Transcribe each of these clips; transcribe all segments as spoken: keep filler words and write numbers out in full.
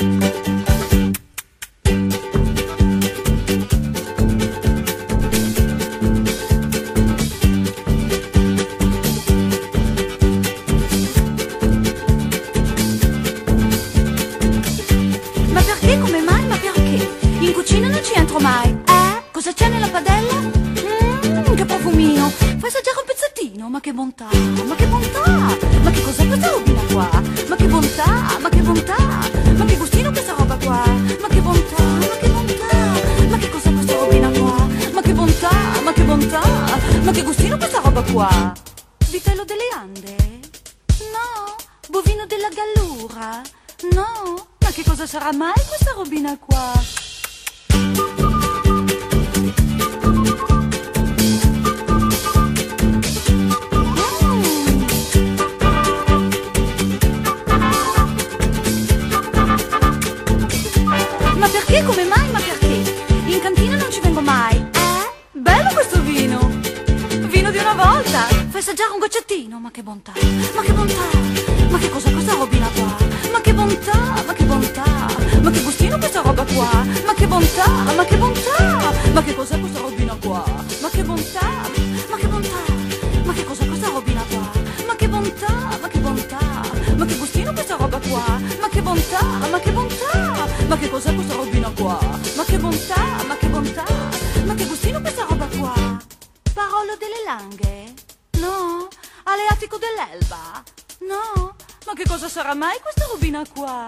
Ma perché? Come mai? Ma perché? In cucina non ci entro mai. Eh? Cosa c'è nella padella? Mmm, che profumino. Fai assaggiare un pezzettino. Ma che bontà, ma che bontà. Ma che cos'è questa robina qua? Ma che bontà, ma che bontà. Ma che gustino questa roba qua? Ma che bontà, ma che bontà. Ma che cos'è questa robina qua? Ma che bontà, ma che bontà. Ma che gustino questa roba qua? Vitello delle Ande? No. Bovino della Gallura? No. Ma che cosa sarà mai questa robina qua? Ma perché? Come mai? Ma perché? In cantina non ci vengo mai. Eh? Bello questo vino. Vino di una volta. Fai assaggiare un goccettino. Ma che bontà. Ma che bontà. Ma che cos'è questa robina qua? Ma che bontà. Ma che bontà. Ma che gustino questa roba qua? Ma che bontà. Ma che bontà. Ma che cos'è questa robina qua? Ma che bontà. Ma che bontà. Ma che cos'è questa robina qua? Ma che bontà. Ma che bontà. Ma che gustino questa roba qua? Ma che bontà. Ma che bontà. Ma che cos'è questa robina qua? Ma che bontà, ma che bontà, ma che gustino questa roba qua? Parolo delle Langhe? No? Aleatico dell'Elba? No? Ma che cosa sarà mai questa robina qua?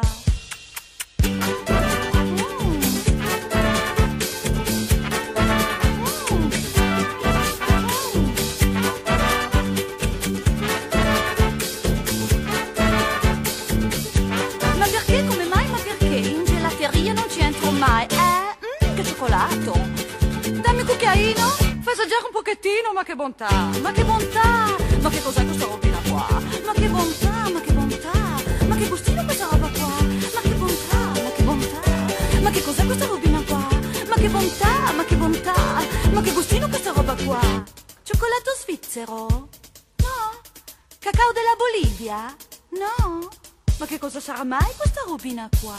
Ma perché? Come mai? Ma perché? In gelateria non ci entro mai. Eh? Mm, che cioccolato. Dammi un cucchiaino. Fai assaggiare un pochettino. Ma che bontà. Ma che bontà. Ma che cos'è questa robina qua? Ma che bontà. Ma che bontà. Ma che gustino questa roba qua? Ma che bontà. Ma che bontà. Ma che cos'è questa robina qua? Ma che bontà. Ma che bontà. Ma che gustino questa roba qua? Cioccolato svizzero? No. Cacao della Bolivia? No. Ma che cosa sarà mai questa robina qua?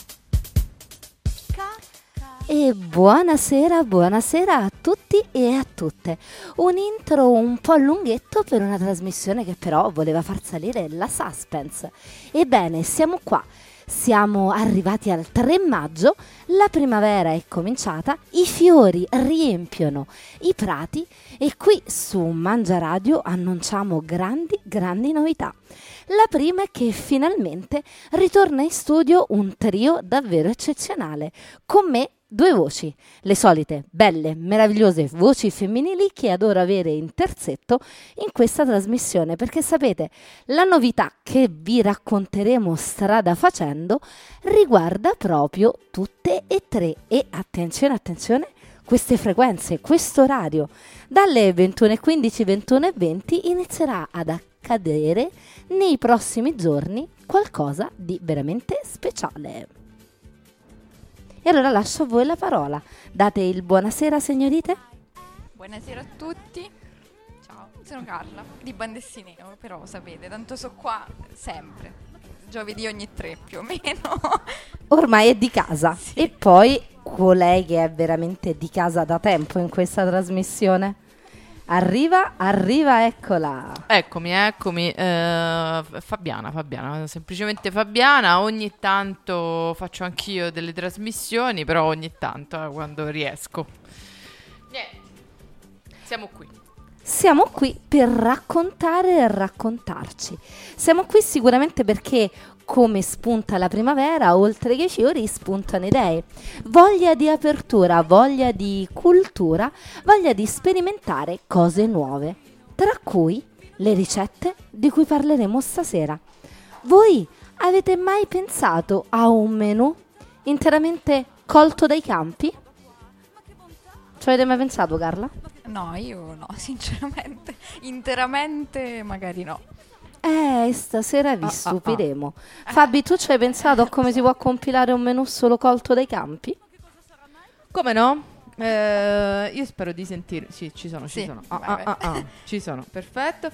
E buonasera, buonasera a tutti e a tutte. Un intro un po' lunghetto per una trasmissione che però voleva far salire la suspense. Ebbene, siamo qua. Siamo arrivati al tre maggio, la primavera è cominciata, i fiori riempiono i prati e qui su Mangia Radio annunciamo grandi, grandi novità. La prima è che finalmente ritorna in studio un trio davvero eccezionale. Con me due voci, le solite belle, meravigliose voci femminili che adoro avere in terzetto in questa trasmissione, perché sapete, la novità che vi racconteremo strada facendo riguarda proprio tutte e tre. E attenzione, attenzione, queste frequenze, questo orario, dalle ventuno e quindici, ventuno e venti inizierà ad accadere nei prossimi giorni qualcosa di veramente speciale. E allora lascio a voi la parola. Date il buonasera, signorite. Buonasera a tutti. Ciao, sono Carla di Bandessineo, però sapete, tanto so qua sempre. Giovedì ogni tre più o meno. Ormai è di casa. Sì. E poi colei che è veramente di casa da tempo in questa trasmissione. Arriva, arriva, eccola. Eccomi, eccomi, eh, Fabiana, Fabiana, semplicemente Fabiana. Ogni tanto faccio anch'io delle trasmissioni, però ogni tanto, eh, quando riesco. Niente, siamo qui. Siamo qui per raccontare e raccontarci. Siamo qui sicuramente perché, come spunta la primavera, oltre che i fiori spuntano idee, voglia di apertura, voglia di cultura, voglia di sperimentare cose nuove, tra cui le ricette di cui parleremo stasera. Voi avete mai pensato a un menù interamente colto dai campi? Ci avete mai pensato, Carla? No, io no, sinceramente. Interamente magari no. Eh, stasera vi Ah, ah, stupiremo. Fabi, tu ci hai pensato a come si può compilare un menù solo colto dai campi? Come no? Eh, io spero di sentire. Sì, ci sono, ci Sì, sono. Ah, vai, ah, vai. ah, ah, ci sono, perfetto.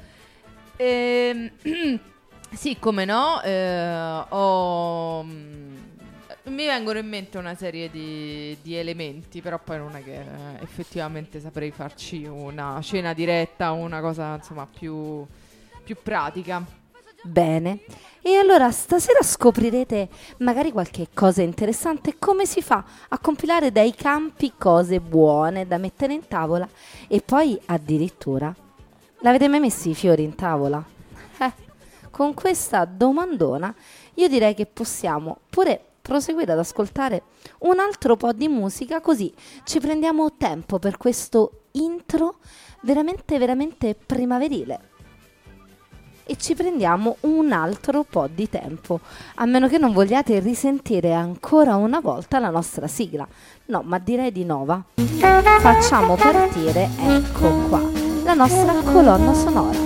Ehm, sì, come no? eh, ho mm, Mi vengono in mente una serie di, di elementi, però poi non è che eh, effettivamente saprei farci una cena diretta o una cosa insomma più, più pratica. Bene, e allora stasera scoprirete magari qualche cosa interessante, come si fa a compilare dai campi cose buone da mettere in tavola e poi addirittura, l'avete mai messi i fiori in tavola? Eh, con questa domandona io direi che possiamo pure proseguire ad ascoltare un altro po' di musica, così ci prendiamo tempo per questo intro veramente veramente primaverile. E ci prendiamo un altro po' di tempo, a meno che non vogliate risentire ancora una volta la nostra sigla. No, ma direi di no, va. Facciamo partire, ecco qua, la nostra colonna sonora.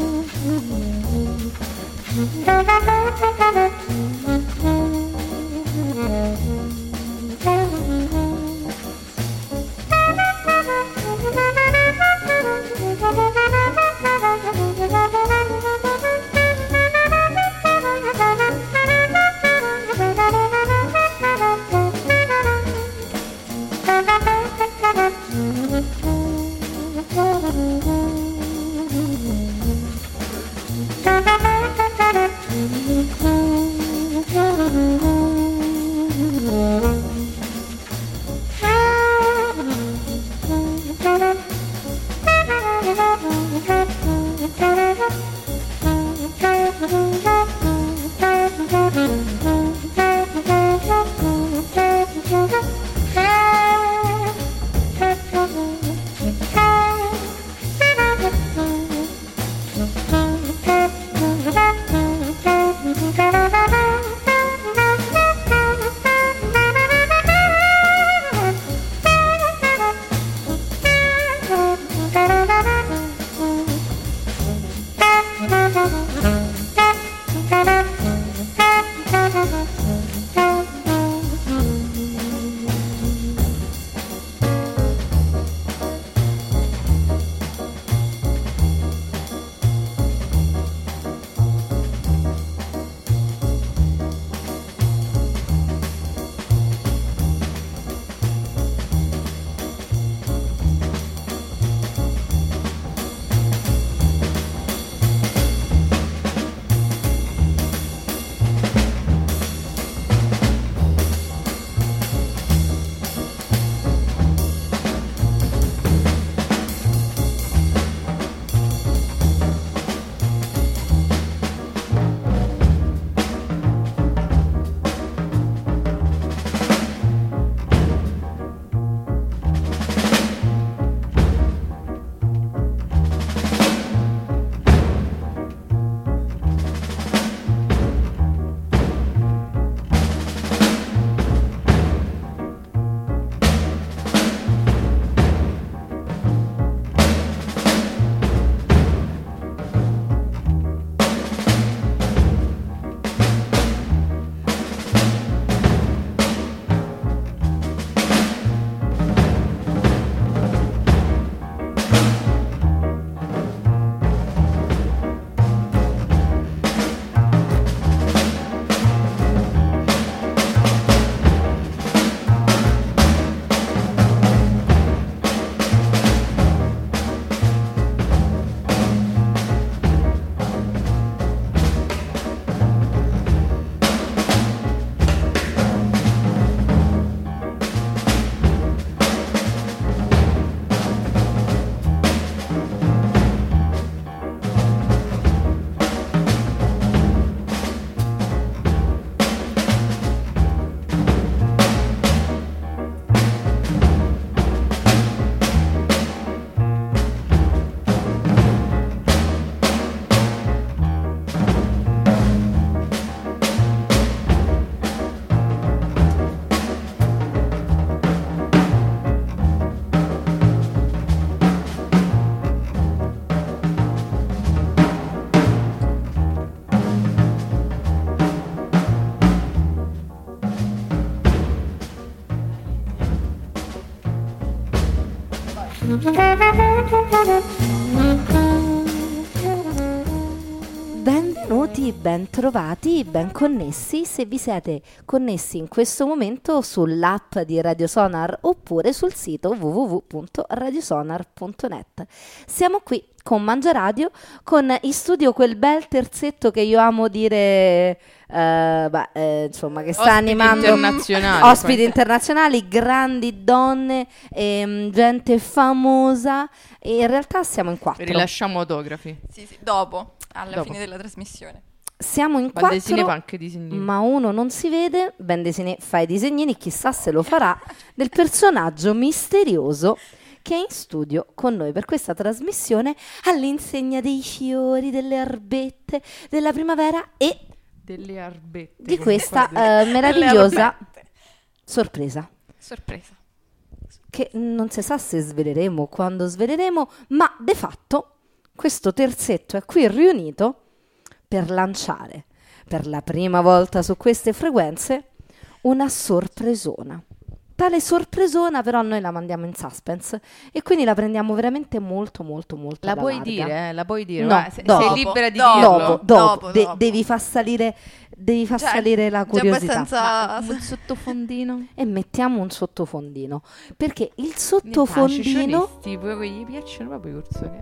Benvenuti tutti, ben trovati, ben connessi, se vi siete connessi in questo momento sull'app di Radio Sonar oppure sul sito w w w punto radiosonar punto net. Siamo qui con Mangia Radio, con in studio quel bel terzetto che io amo dire, eh, beh, eh, insomma, che sta Ospiti animando internazionali, ospiti poi. internazionali, grandi donne, ehm, gente famosa, e in realtà siamo in quattro. Rilasciamo autografi. Sì, sì, dopo, alla Dopo. fine della trasmissione. Siamo in Bandesine fa quattro, anche disegnini. ma uno non si vede. Bandesine fa i disegnini, chissà se lo farà, del personaggio misterioso che è in studio con noi per questa trasmissione all'insegna dei fiori, delle erbette, della primavera e Delle arbette. di come questa qua eh, meravigliosa erbette. sorpresa Sorpresa. che non si sa se sveleremo, quando sveleremo, ma de fatto questo terzetto è qui riunito per lanciare per la prima volta su queste frequenze una sorpresona. Tale sorpresona però noi la mandiamo in suspense e quindi la prendiamo veramente molto molto molto La alla puoi larga. dire, eh? La puoi dire. No, Guarda, se- dopo. sei libera di Dopo. dirlo. Dopo, dopo, Dopo, de- dopo. devi far salire, devi far Cioè, salire la già curiosità. abbastanza- Ma un sottofondino. E mettiamo un sottofondino, perché il Ne sottofondino faccionisti, poi gli piacciono proprio i cursori.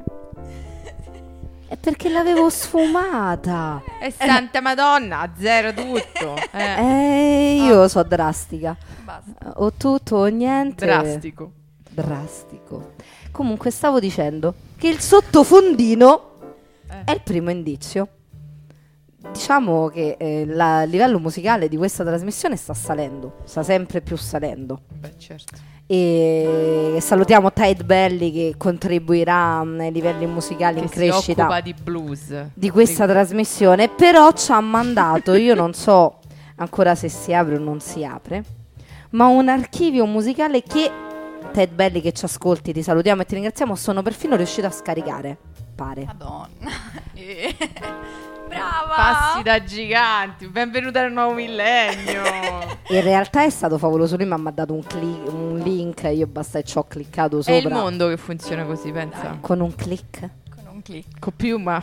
è perché l'avevo sfumata. E Santa Madonna, zero tutto. Eh. Eh, io so drastica. Basta. O tutto o niente. Drastico. Drastico. Comunque stavo dicendo che il sottofondino Eh. è il primo indizio. Diciamo che eh, la- il livello musicale di questa trasmissione sta salendo, sta sempre più salendo. Beh, certo. E salutiamo Tide Belly che contribuirà mm, ai livelli musicali in Che si crescita occupa di blues. di questa trasmissione, però ci ha mandato, io non so ancora se si apre o non si apre, ma un archivio musicale che Ted Belli, che ci ascolti, ti salutiamo e ti ringraziamo, sono perfino riuscito a scaricare, pare. Madonna. Eh. Brava. Passi da giganti. Benvenuta al nuovo millennio. In realtà è stato favoloso, lui mi ha dato un, cli- un link, io basta che ci ho cliccato È il sopra mondo che funziona così, pensa. con un click. Con un click. Con più, ma...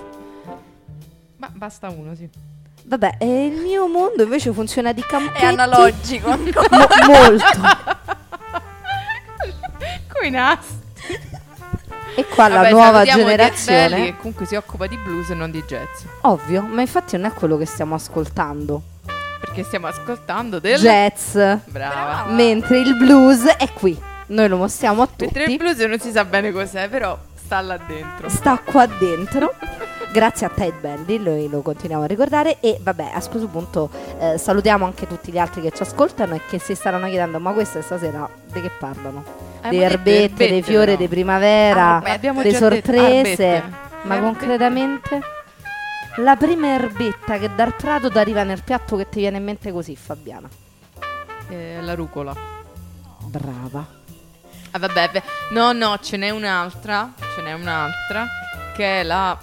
ma basta uno, sì. Vabbè, e il mio mondo invece funziona di campetti. È analogico ancora. mo- molto. Coi nastri. E qua la Vabbè, nuova salutiamo Ted generazione. Belli, che comunque si occupa di blues e non di jazz. Ovvio, ma infatti non è quello che stiamo ascoltando. Perché stiamo ascoltando del... Jazz. Brava. Brava. Mentre il blues è qui. Noi lo mostriamo a Mentre il tutti. blues non si sa bene cos'è, però sta là dentro. Sta qua dentro. Grazie a Ted Belli, noi lo continuiamo a ricordare. E vabbè, a questo punto eh, salutiamo anche tutti gli altri che ci ascoltano e che si staranno chiedendo: ma queste stasera di che parlano? Eh, Di ma erbette, erbette, dei fiori, però. di primavera, Arbette. Abbiamo delle già detto sorprese. arbette. Ma Erbette. concretamente la prima erbetta che dal prato ti arriva nel piatto che ti viene in mente così, Fabiana. Eh, la rucola. Brava. Ah, vabbè, beh, no, no, ce n'è un'altra. Ce n'è un'altra. Che è la...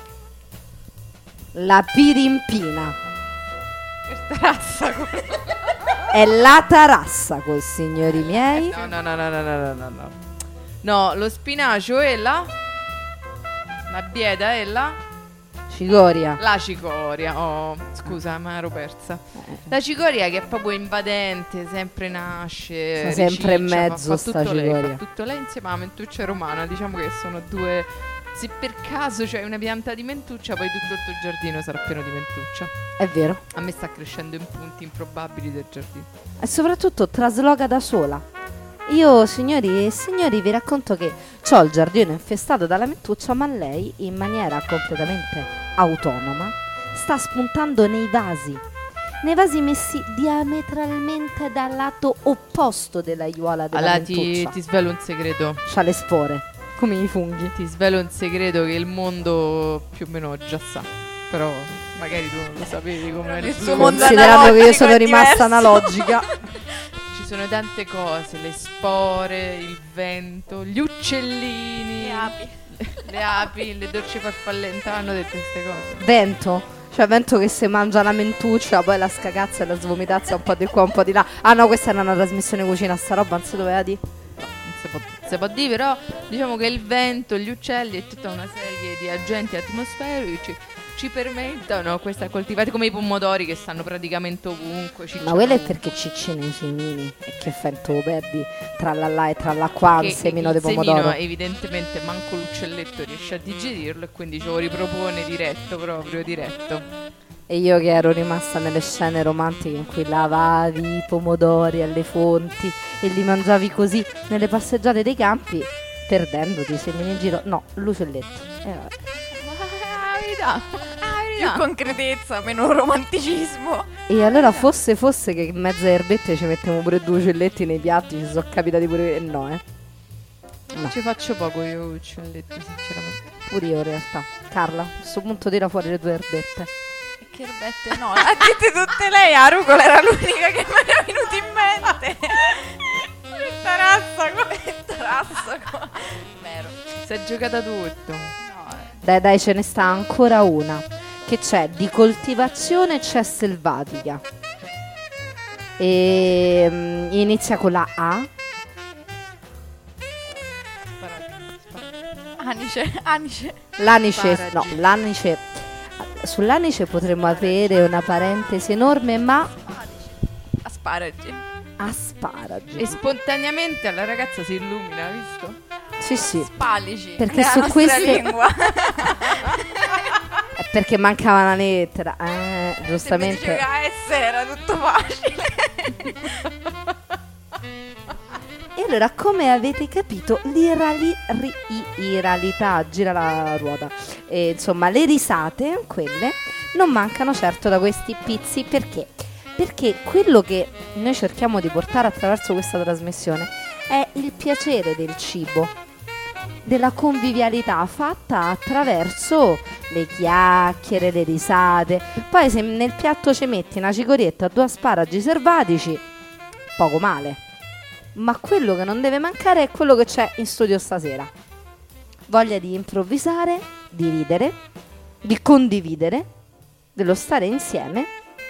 La pirimpina. Razza. È la tarassa, signori miei. No, no, no, no, no, no, no, no. No, lo spinacio è la... La bieta è la... Cicoria. La cicoria. Oh, scusa, ma ero persa. Eh, La cicoria che è proprio invadente, sempre nasce. Sta sempre in riciccia, fa- mezzo fa sta tutto lei, cicoria. fa tutto lei insieme alla mentuccia romana. Diciamo che sono due. Se per caso c'è una pianta di mentuccia, poi tutto il tuo giardino sarà pieno di mentuccia. È vero. A me sta crescendo in punti improbabili del giardino. E soprattutto trasloca da sola. Io, signori e signori, vi racconto che ho il giardino infestato dalla mentuccia, ma lei, in maniera completamente autonoma, sta spuntando nei vasi. Nei vasi messi diametralmente dal lato opposto della aiuola della Allora ti, mentuccia. ti svelo un segreto. C'ha le spore, come i funghi. Ti svelo un segreto che il mondo più o meno già sa. Però magari tu non lo sapevi come Il il suo blues. mondo Considerando che io analogico sono è rimasta diverso. analogica. Ci sono tante cose, le spore, il vento, gli uccellini, Le api. le api, le dolci farfallente, hanno detto queste cose. Vento. Cioè vento che si mangia la mentuccia, poi la scagazza e la svomitazza un po' di qua, un po' di là. Ah no, questa era una trasmissione cucina, sta roba non si doveva dire. Non si può, non si può dire, però diciamo che il vento, gli uccelli e tutta una serie di agenti atmosferici ci permettono questa coltivata, come i pomodori che stanno praticamente ovunque. Ma quello è perché ciccino i semini e che fai tu perdi tra la là e tra la qua un semino di pomodoro. Semino evidentemente manco l'uccelletto riesce a digerirlo e quindi ce lo ripropone diretto, proprio diretto. E io che ero rimasta nelle scene romantiche in cui lavavi i pomodori alle fonti e li mangiavi così nelle passeggiate dei campi, perdendoti i semini in giro. No, l'uccelletto. Eh, vabbè. Ah, verità. Più concretezza, meno romanticismo. E allora fosse fosse che in mezzo a erbette ci mettiamo pure due uccelletti nei piatti, ci sono capitati pure. Eh, no, eh. No. Ci faccio poco io uccelletti, sinceramente. Pure io in realtà. Carla, a questo punto tira fuori le tue erbette. Che erbette no, a dite tutte lei, a rucola era l'unica che mi era venuta in mente. Questa razza qua, questa razza qua. Vero. Si è giocata tutto. No, eh. Dai, dai, ce ne sta ancora una. Che c'è di coltivazione, c'è selvatica. E mm, inizia con la A. Anice, anice. L'anice, Asparagi. no, l'anice. Sull'anice potremmo avere una parentesi enorme, ma Asparagi. asparagi. E spontaneamente alla ragazza si illumina, visto? Sì, sì. Spallici. Perché nella su nostra queste- lingua. È perché mancava una lettera. Eh, Se mi giustamente. dicevi A S era tutto facile. E allora, come avete capito, l'irali, ri, i- iralità, gira la ruota, e, insomma, le risate, quelle, non mancano certo da questi pizzi. Perché? Perché quello che noi cerchiamo di portare attraverso questa trasmissione è il piacere del cibo, della convivialità fatta attraverso le chiacchiere, le risate. Poi se nel piatto ci metti una cicorietta, due asparagi selvatici, poco male. Ma quello che non deve mancare è quello che c'è in studio stasera. Voglia di improvvisare, di ridere, di condividere, dello stare insieme.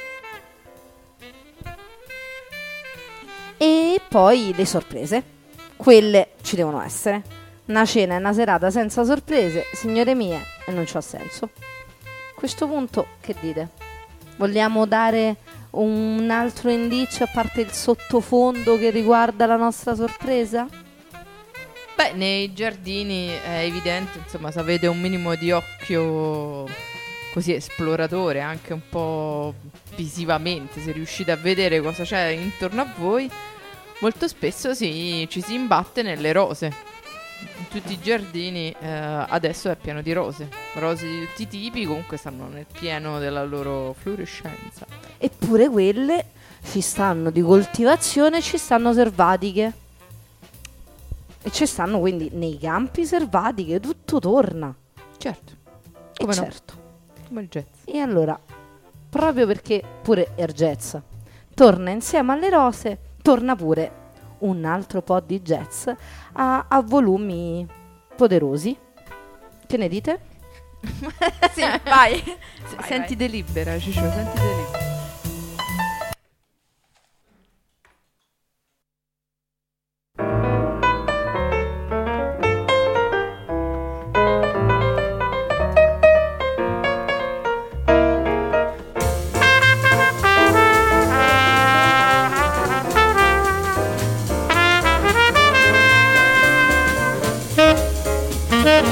E poi le sorprese. Quelle ci devono essere. Una cena e una serata senza sorprese, signore mie, e non c'ha senso. A questo punto, che dite? Vogliamo dare un altro indizio a parte il sottofondo che riguarda la nostra sorpresa? Beh, nei giardini è evidente, insomma, se avete un minimo di occhio così esploratore, anche un po' visivamente, se riuscite a vedere cosa c'è intorno a voi, molto spesso si, ci si imbatte nelle rose. In tutti i giardini eh, adesso è pieno di rose, rose di tutti i tipi, comunque stanno nel pieno della loro fluorescenza. Eppure quelle ci stanno di coltivazione, ci stanno selvatiche. E ci stanno quindi nei campi selvatiche, tutto torna. Certo, E come no, certo. come il jazz. E allora, proprio perché pure il jazz torna insieme alle rose, torna pure un altro po' di jazz a, a volumi poderosi. Che ne dite? Sì, vai. S- Vai, sentite libera, Ciccio, sentite libera.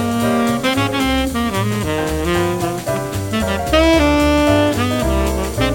Thank you.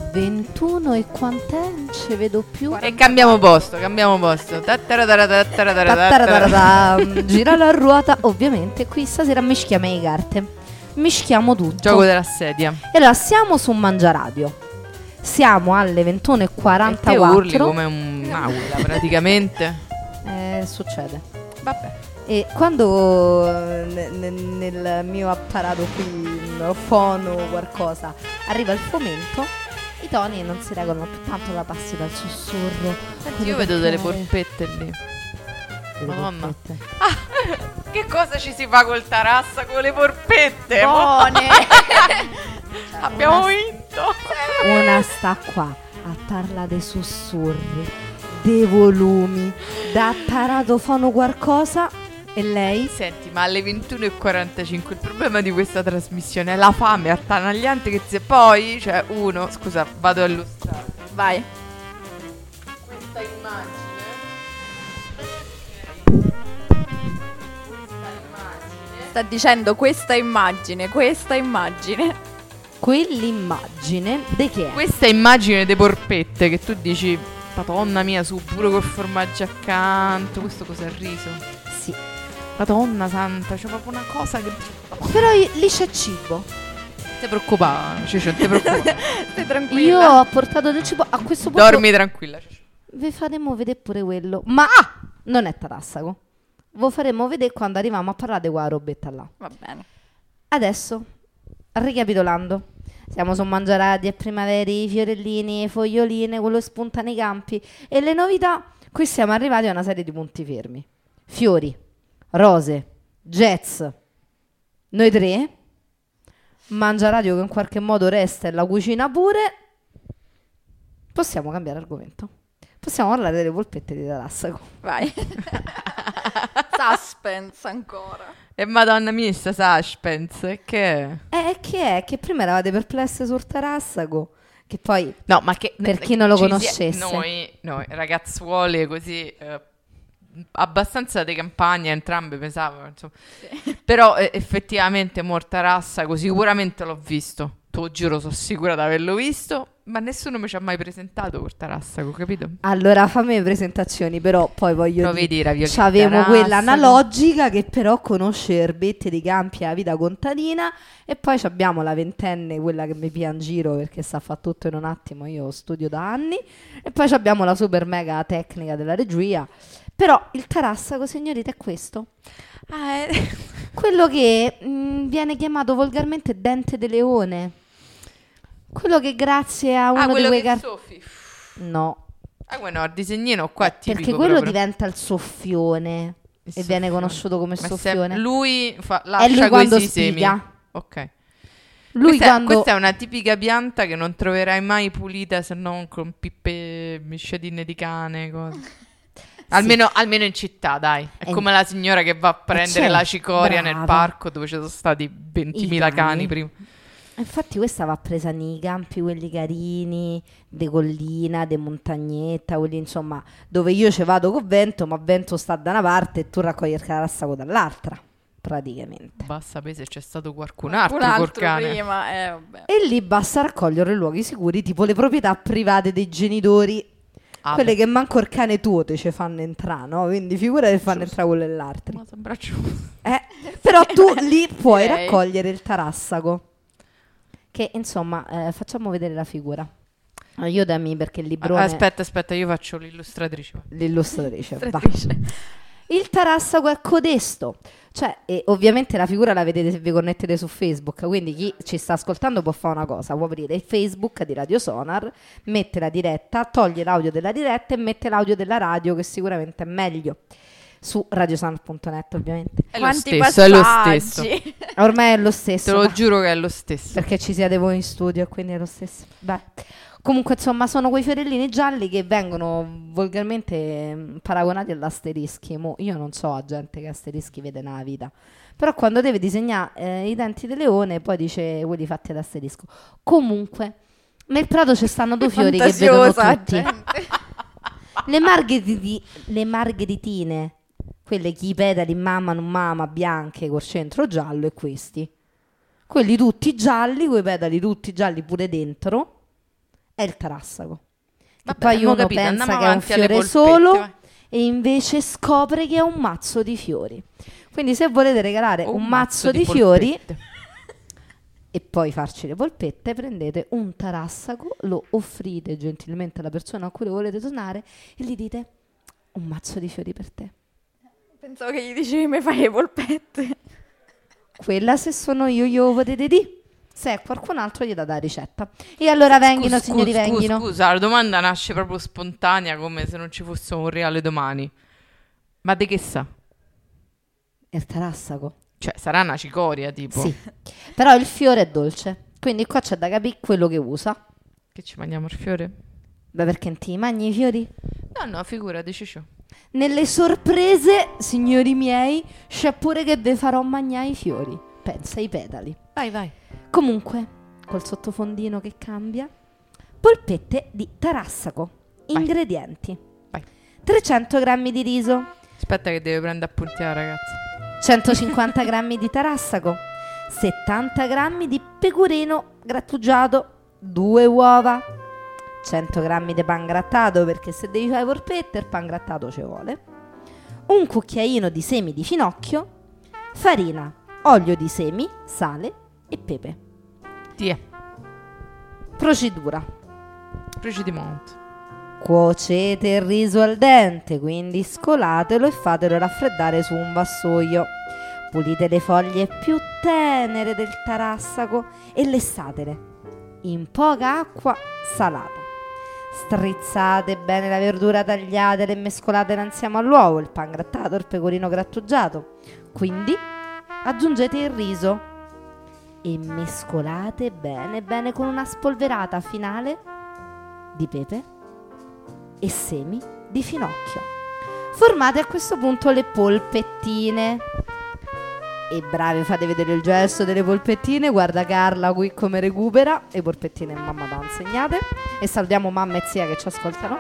ventuno e quant'è? Non ci vedo più. E cambiamo posto, cambiamo posto. Tattarataratataratatara. Tattaratara. Gira la ruota. Ovviamente qui stasera mischiamo le carte. Mischiamo tutto. Gioco della sedia. E allora siamo su Mangiaradio. Siamo alle ventuno e E te quarantaquattro. urli come un'aula praticamente. Eh, succede. Vabbè. E quando eh, ne- ne- nel mio apparato qui, in fono o qualcosa, arriva il fomento, i toni non si regolano più tanto, la passi dal sussurro. Senti, io vedo delle polpette lì. Delle Madonna. polpette. Che cosa ci si fa col tarassa con le polpette? Buone. Abbiamo vinto. Una sta qua a parlare dei sussurri, dei volumi, da apparato fono qualcosa, e lei? Senti, ma alle ventuno e quarantacinque il problema di questa trasmissione è la fame attanagliante che si... Poi, cioè, uno... Scusa, vado a illustrare. Vai. Questa immagine... Sta dicendo questa immagine, questa immagine. Quell'immagine di che è? Questa immagine dei porpette che tu dici, Madonna mia, su pure col formaggio accanto. Questo cos'è, il riso? Sì. Madonna santa, c'è proprio una cosa che... Però i- lì c'è cibo. Non ti preoccupare, Ciccio, non ti preoccupare. Stai tranquilla. Io ho portato del cibo. A questo punto Dormi tranquilla, Ciccio. vi faremo vedere pure quello. Ma non è tarassaco. Ve faremo vedere quando arriviamo a parlare di quella robetta là. Va bene. Adesso, ricapitolando, siamo su Mangiaradi e Primaveri, i fiorellini, i foglioline, quello che spunta nei campi. E le novità, qui siamo arrivati a una serie di punti fermi. Fiori, rose, jazz, noi tre, Mangiaradio che in qualche modo resta e la cucina pure. Possiamo cambiare argomento. Possiamo parlare delle polpette di Tarassaco. Vai. Suspense ancora. E madonna mia, sta suspense, che è? Eh, che è? Che prima eravate perplesse sul Tarassaco, che poi... No, ma che... Per chi non lo ci si è- conoscesse. Noi, noi, ragazzuole così... eh, abbastanza di campagna, entrambe pesavano, insomma. Però eh, effettivamente Mortarassaco sicuramente l'ho visto. Te lo giuro, sono sicura di averlo visto, ma nessuno mi ci ha mai presentato Mortarassaco, capito? Allora, fammi le presentazioni, però poi voglio Però dire... vedi i ravioli C'avevo Tarassaco. quella analogica che però conosce erbette di campi e la vita contadina, e poi abbiamo la ventenne, quella che mi pia in giro perché sa fa tutto in un attimo, io studio da anni, e poi abbiamo la super mega tecnica della regia. Però il Tarassaco, signorita, è questo. Ah, eh. Quello che mh, viene chiamato volgarmente dente de leone. Quello che grazie a uno Ah, di quello quei che car- soffi. No, Ah, bueno, il disegnino qua è tipico perché quello proprio. diventa il soffione Il e viene soffione. conosciuto come Ma se soffione. lui fa, È lascia lui quando questi semi. spiga. Ok. Lui questa, quando... questa è una tipica pianta che non troverai mai pulita se non con pippe, misciatine di cane, cose. Almeno, almeno in città, dai. È Eh, come la signora che va a prendere certo, la cicoria brava. nel parco dove ci sono stati ventimila I cani. cani. prima. Infatti questa va presa nei campi, quelli carini, de collina, de montagnetta, quelli insomma dove io ci vado con vento, ma vento sta da una parte e tu raccogli il Tarassaco dall'altra, praticamente. Basta sapere se c'è stato qualcun altro Un col altro cane. prima, eh, vabbè. E lì basta raccogliere luoghi sicuri, tipo le proprietà private dei genitori, Ah, quelle beh. che manco il cane tuo te ci fanno entrare, no? Quindi figurati che fanno entrare quello dell'altro. Ma sembra giusto. Eh, però tu lì puoi Direi. raccogliere il Tarassaco. Che insomma, eh, facciamo vedere la figura. Aiutami perché il librone... Aspetta, aspetta, io faccio l'illustratrice. L'illustratrice. va. Illustratrice. Il Tarassaco è codesto. Cioè, e ovviamente la figura la vedete se vi connettete su Facebook, quindi chi ci sta ascoltando può fare una cosa, può aprire il Facebook di Radio Sonar, mette la diretta, toglie l'audio della diretta e mette l'audio della radio, che sicuramente è meglio, su radiosonar punto net ovviamente. È lo Quanti stesso, è lo passaggi. stesso. Ormai è lo Te stesso, lo va, giuro che è lo stesso. perché ci siete voi in studio, quindi è lo stesso. Beh. Comunque, insomma, sono quei fiorellini gialli che vengono volgarmente mm, paragonati all'asterischi. Mo, io non so a gente che asterischi vede nella vita. Però quando deve disegnare eh, i denti di leone, poi dice quelli fatti all'asterisco. Comunque, nel prato ci stanno due fiori che vedono Fantasiosa tutti. gente. Le, margheriti- le margheritine, quelle che i petali mamma non mama, bianche col centro giallo, e questi. Quelli tutti gialli, quei petali tutti gialli pure dentro. è il tarassaco. Vabbè, Poi abbiamo uno capito, pensa andiamo che è un avanti alle fiore polpette, solo vai. e invece scopre che è un mazzo di fiori. Quindi se volete regalare un, mazzo, di, fiori polpette. e poi farci le polpette, prendete un tarassaco, lo offrite gentilmente alla persona a cui lo volete donare e gli dite: un mazzo di fiori per te. Pensavo che gli dicevi mi fai le polpette. Quella se sono io, io potete di. Se è qualcun altro gli dà la ricetta. E allora venghino, Scusa, signori, scusa, venghino. Scusa, la domanda nasce proprio spontanea, come se non ci fosse un reale domani. Ma di che sa? È il tarassaco. Cioè, sarà una cicoria, tipo. Sì. Però il fiore è dolce. Quindi qua c'è da capire quello che usa. Che ci mangiamo il fiore? Beh, perché non ti mangi i fiori? No, no, figurati, ciccio. Nelle sorprese, signori miei, c'è pure che vi farò mangiare i fiori. Pensa ai petali. Vai, vai. Comunque, col sottofondino che cambia, polpette di tarassaco. Vai. Ingredienti: Vai. trecento grammi di riso, Aspetta che deve prendere appunti la ragazza. centocinquanta grammi di tarassaco, settanta grammi di pecorino grattugiato, due uova, cento grammi di pan grattato, perché se devi fare polpette il pan grattato ci vuole, un cucchiaino di semi di finocchio, farina, olio di semi, sale e pepe. Tie, Procedura: preci di monte. cuocete il riso al dente, quindi scolatelo e fatelo raffreddare su un vassoio. Pulite le foglie più tenere del tarassaco e lessatele in poca acqua salata. Strizzate bene la verdura, tagliatela e mescolatela insieme all'uovo, il pan grattato, il pecorino grattugiato. Quindi aggiungete il riso e mescolate bene bene con una spolverata finale di pepe e semi di finocchio. Formate a questo punto le polpettine. E bravi, fate vedere il gesto delle polpettine. Guarda Carla qui come recupera. Le polpettine mamma l'ha insegnate. E salutiamo mamma e zia che ci ascoltano.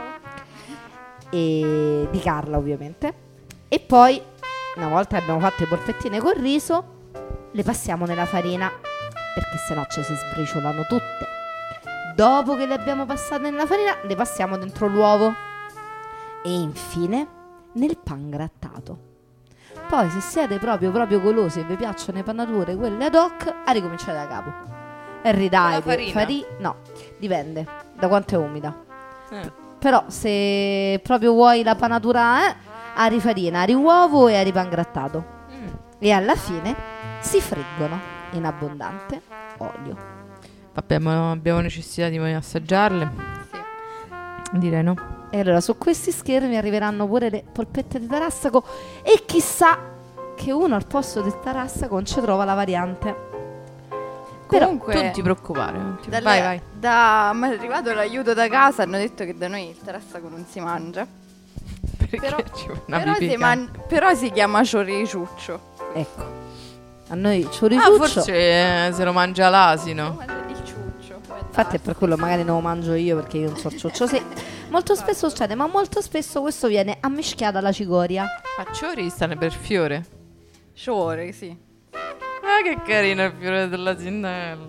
E di Carla ovviamente. E poi, una volta che abbiamo fatto le polpettine col riso, le passiamo nella farina, perché sennò ci si sbriciolano tutte. Dopo che le abbiamo passate nella farina, le passiamo dentro l'uovo e infine nel pan grattato. Poi se siete proprio proprio golosi e vi piacciono le panature, quelle ad hoc, a ricominciare da capo. E ridai, farina? fari- no, dipende da quanto è umida. Eh. Però se proprio vuoi la panatura, eh, a rifarina, a riuovo e a ripan grattato. Mm. E alla fine si friggono in abbondante olio. Abbiamo, abbiamo necessità di assaggiarle? Sì. Direi no. E allora su questi schermi arriveranno pure le polpette di tarassaco e chissà che uno al posto del tarassaco non ci trova la variante. Però Comunque, tu non ti preoccupare. Non ti... dalle- Vai, vai. Da, mi è arrivato l'aiuto da casa, hanno detto che da noi il tarassaco non si mangia. Perché Però, ci vuole una però, si pipì man- però si chiama cioriciuccio. ecco, a noi Ah, cioriciuccio. forse eh, se lo mangia l'asino. Il ciuccio. Infatti è per quello magari non lo mangio io perché io non so ciuccio. Sì, molto spesso succede, ma molto spesso questo viene ammischiato alla cicoria. A ciori stanno per fiore. Ciore, sì. Ah, che carino il fiore dell'asinello.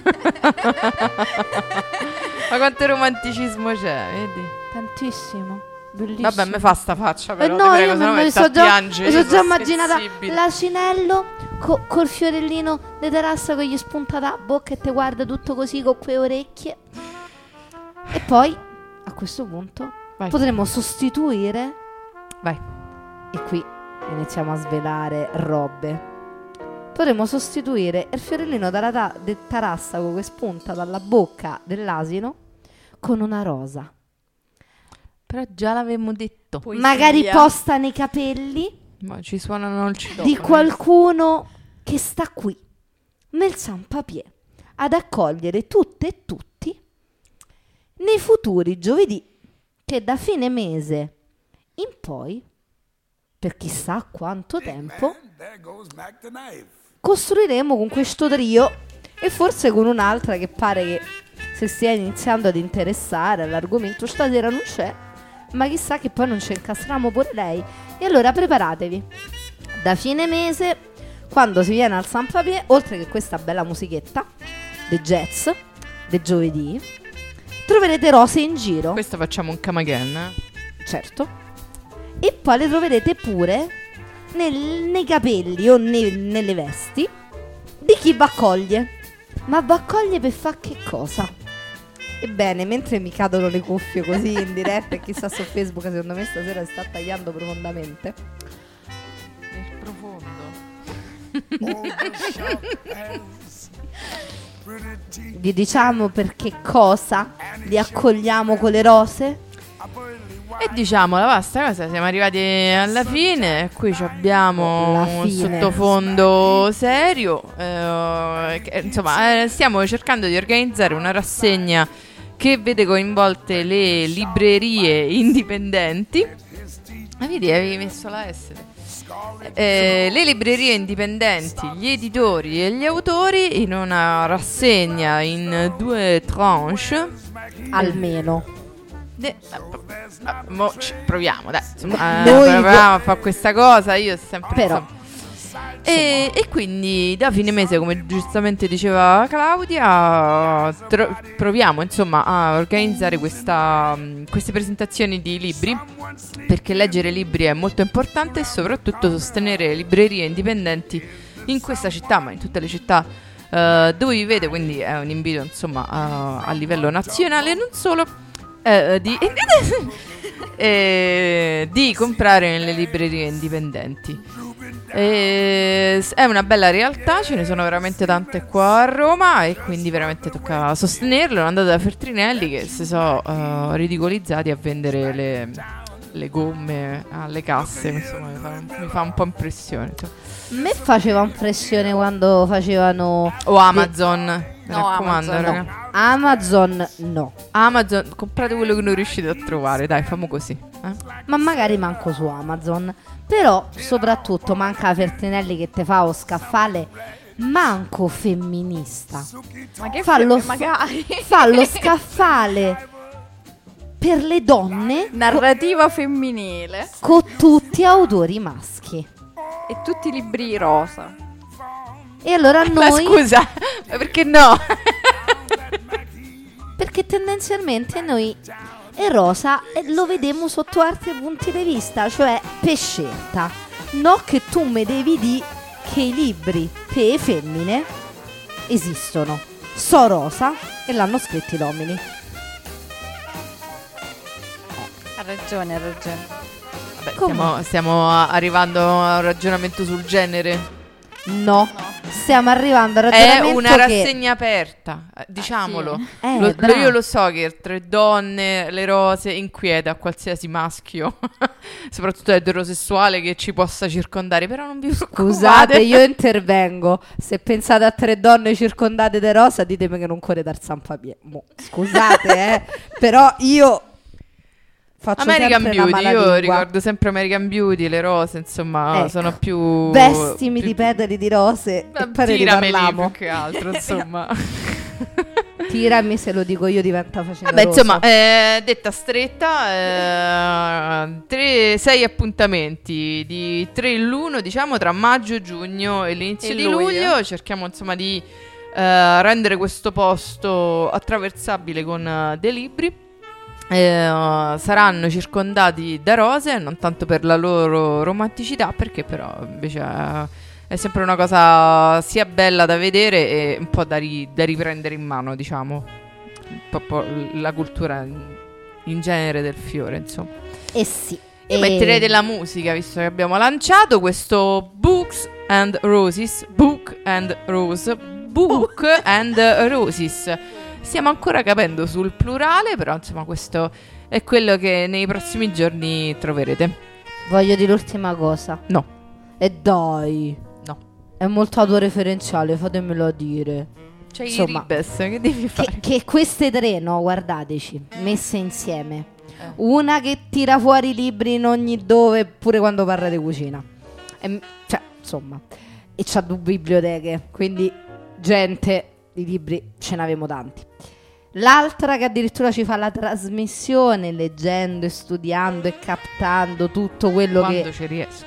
Ma quanto romanticismo c'è, vedi? Tantissimo, bellissimo. Vabbè, mi fa sta faccia Eh però, no, ti prego, io se me no me mi li sta so già, piange, mi io sono già sono immaginata sensibile. l'asinello co- col fiorellino di terrazza che gli spunta da bocca e te guarda tutto così con quelle orecchie. E poi a questo punto Vai. potremmo sostituire, Vai. e qui iniziamo a svelare robe. Potremmo sostituire il fiorellino dalla ta- del tarassaco che spunta dalla bocca dell'asino con una rosa. Però già l'avevamo detto. Poesia. Magari posta nei capelli Ma ci suonano il citofono. di qualcuno che sta qui nel San Papier ad accogliere tutte e tutti nei futuri giovedì che da fine mese in poi, per chissà quanto tempo, costruiremo con questo trio e forse con un'altra che pare che si stia iniziando ad interessare all'argomento. Stasera non c'è, ma chissà che poi non ci incastriamo pure lei. E allora preparatevi, da fine mese, quando si viene al San Papier, oltre che questa bella musichetta di jazz del giovedì, troverete rose in giro. Questo facciamo un come again, eh? Certo. E poi le troverete pure nel- nei capelli o ne- nelle vesti di chi va a cogliere. Ma va a cogliere per fare che cosa? Ebbene, mentre mi cadono le cuffie così in diretta e chissà su Facebook, secondo me stasera si sta tagliando profondamente. Nel profondo. Vi diciamo per che cosa li accogliamo con le rose? E diciamola, basta, cosa, siamo arrivati alla fine. Qui ci abbiamo La un fine. sottofondo serio. eh, che, insomma, eh, stiamo cercando di organizzare una rassegna che vede coinvolte le librerie indipendenti. Ah, vedi, avevi messo la S. Eh, le librerie indipendenti, gli editori e gli autori in una rassegna in due tranche. Almeno. De- ah, mo ci proviamo, dai. Insomma, eh, Noi- proviamo a fare questa cosa. Io sempre. Però. insomma. E, e quindi da fine mese, come giustamente diceva Claudia, tro- proviamo insomma a organizzare questa, mh, queste presentazioni di libri, perché leggere libri è molto importante e soprattutto sostenere le librerie indipendenti in questa città, ma in tutte le città eh, dove vivete. Quindi è un invito insomma a, a livello nazionale, non solo. Eh, di, eh, di comprare nelle librerie indipendenti. Eh, è una bella realtà, ce ne sono veramente tante qua a Roma e quindi veramente tocca sostenerlo. Andate da Feltrinelli che si sono uh, ridicolizzati a vendere le, le gomme alle casse, insomma mi fa, mi fa un po' impressione, insomma. A me faceva impressione quando facevano O Amazon, mi No, raccomando, Amazon, raga. no. Amazon, no. Amazon, comprate quello che non riuscite a trovare, dai, famo così, eh? Ma magari manco su Amazon. Però soprattutto manca la Feltrinelli che te fa lo scaffale. Manco femminista. Ma che Fallo fe- magari. Fa lo scaffale per le donne Narrativa femminile. con tutti autori maschi. E tutti i libri rosa. E allora Ma noi, scusa, ma perché no? perché tendenzialmente noi è rosa e lo vediamo sotto altri punti di vista, cioè per scelta. No che tu mi devi dire che i libri per le femmine esistono, so rosa e l'hanno scritti gli uomini. Ha ragione, ha ragione. Vabbè, Come? stiamo, stiamo arrivando a un ragionamento sul genere. No, stiamo arrivando al È ragionamento una che rassegna aperta, eh, diciamolo. Eh, Lo- lo- bravo. io lo so che tre donne, le rose, inquieta qualsiasi maschio, soprattutto eterosessuale, che ci possa circondare, però non vi preoccupate. Scusate, io intervengo. Se pensate a tre donne circondate di rosa, ditemi che non correte al San Papier. Mo, scusate, eh, però io faccio American sempre la Beauty, io malalingua. ricordo sempre American Beauty, le rose, insomma, Ecco. sono più... Vestimi più- di petali di rose e poi ne Tirameli riparliamo. più che altro, insomma. Tirami, se lo dico io diventa facile. Vabbè, insomma, eh, detta stretta, eh, tre, sei appuntamenti di tre l'uno, diciamo, tra maggio, giugno e l'inizio E di luglio. luglio. Cerchiamo, insomma, di eh, rendere questo posto attraversabile con eh, dei libri. Eh, saranno circondati da rose, non tanto per la loro romanticità, perché però invece eh, è sempre una cosa sia bella da vedere e un po' da, ri- da riprendere in mano, diciamo, un po' po' la cultura in, in genere del fiore, insomma. Eh sì. Io E- metterei della musica, visto che abbiamo lanciato questo Books and Roses, Book and Rose, Book and Roses. Stiamo ancora capendo sul plurale, però insomma questo è quello che nei prossimi giorni troverete. Voglio dire l'ultima cosa. No, E dai. no. È molto autoreferenziale, fatemelo dire. C'è Insomma, i ribes, che devi fare? Che, che queste tre, no, guardateci, messe insieme. Una che tira fuori i libri in ogni dove, pure quando parla di cucina. E, cioè, insomma. E c'ha due biblioteche, quindi gente, di libri ce n'avemo tanti. L'altra che addirittura ci fa la trasmissione leggendo e studiando e captando tutto quello Quando che, ci riesco.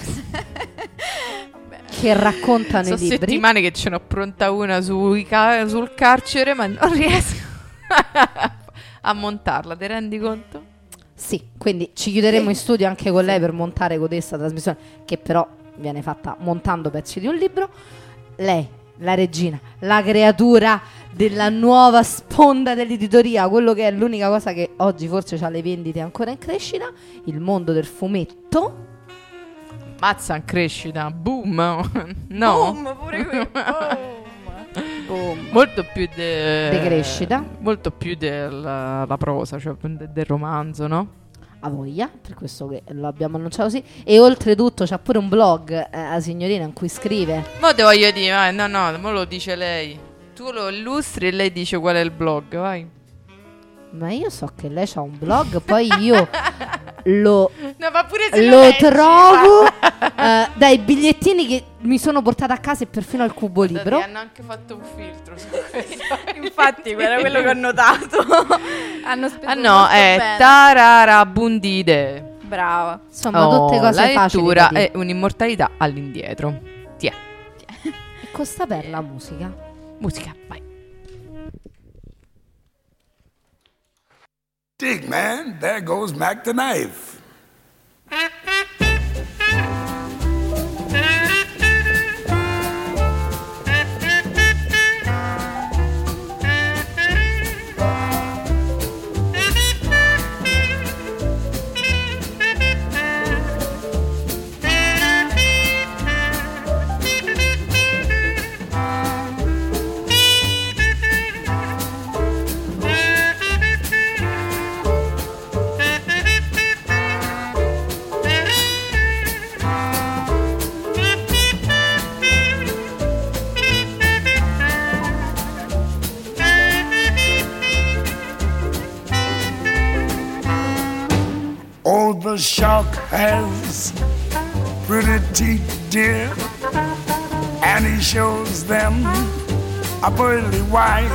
che raccontano Sono i libri. settimane che ce n'ho pronta una sui ca- sul carcere, ma non riesco a montarla, ti rendi conto? Sì, quindi ci chiuderemo in studio anche con lei per montare questa trasmissione, che però viene fatta montando pezzi di un libro. Lei, la regina, la creatura della nuova sponda dell'editoria, quello che è l'unica cosa che oggi forse ha le vendite ancora in crescita, il mondo del fumetto. Mazza in crescita, boom. No. Boom, pure qui. Boom. Boom. Molto più de... De crescita. Molto più della la prosa, cioè de- del romanzo, no? A voglia, per questo che lo abbiamo annunciato così. E oltretutto c'ha pure un blog, eh, la signorina, in cui scrive. Mo te voglio dire, vai, no, no, mo lo dice lei. Tu lo illustri e lei dice qual è il blog, vai. Ma io so che lei ha un blog, poi io lo, no, ma pure se lo lo leggi, trovo eh, dai bigliettini che mi sono portata a casa e perfino al cubo libro. Hanno anche fatto un filtro su questo. Infatti, era quello che ho notato. Hanno speso Ah no, molto è bene. tararabundide. Brava. Insomma, Oh, tutte cose la facili lettura da dire. è un'immortalità all'indietro. Tiè. E costa per la musica. Musica, vai. Dig, man, there goes Mac the knife. Oh, the shark has pretty teeth, dear, and he shows them a pearly white.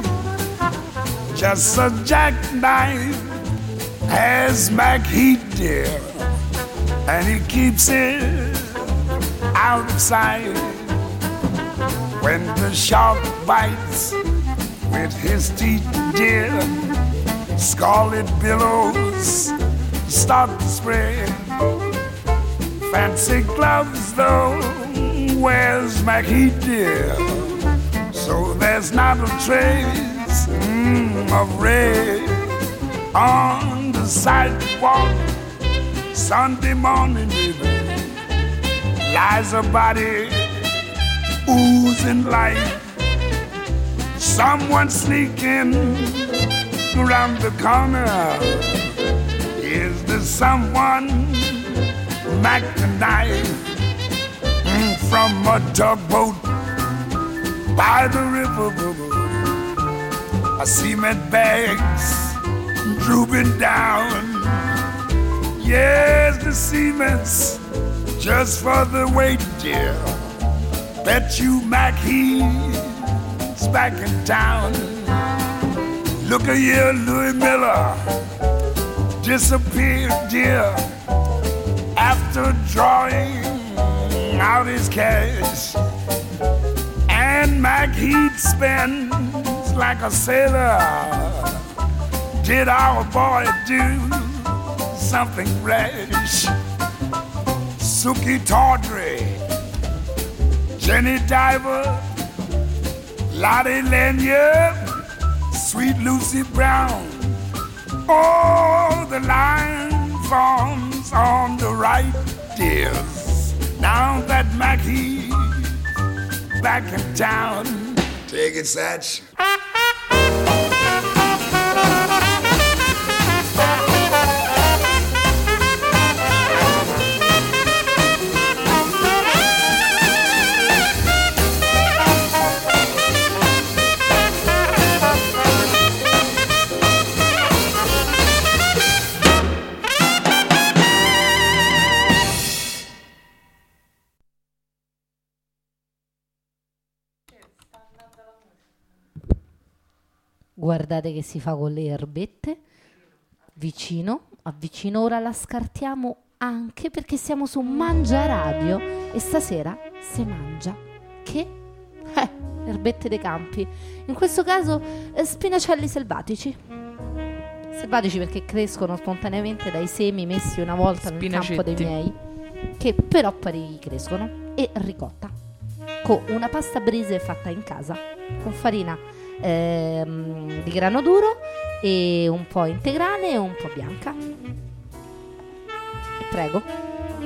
Just a jackknife has Mac Heat, dear, and he keeps it out of sight. When the shark bites with his teeth, dear, scarlet billows start to spread. Fancy gloves though, where's Mac Heat, dear? So there's not a trace mm, of red on the sidewalk. Sunday morning, baby, lies a body oozing life. Someone sneaking around the corner. Is there someone Mac the knife mm, from a tugboat by the river? A cement bags drooping down. Yes, the cement's just for the weight, dear. Bet you Mac he's back in town. Look at here, Louis Miller disappeared, dear, after drawing out his cash. And Mac Heat spends like a sailor. Did our boy do something rash? Suki Tawdry, Jenny Diver, Lottie Lanyard, Sweet Lucy Brown. Oh, the line forms on the right, dears. Now that Mac He's back in town. Take it, Satch. Guardate che si fa con le erbette. Vicino, avvicino, ora la scartiamo anche perché siamo su Mangia Radio e stasera si mangia che? Eh, erbette dei campi. In questo caso eh, spinacelli selvatici. selvatici perché crescono spontaneamente dai semi messi una volta nel campo dei Spinacetti. miei, che però poi crescono, e ricotta con una pasta brise fatta in casa con farina ehm, di grano duro e un po' integrale e un po' bianca. Prego.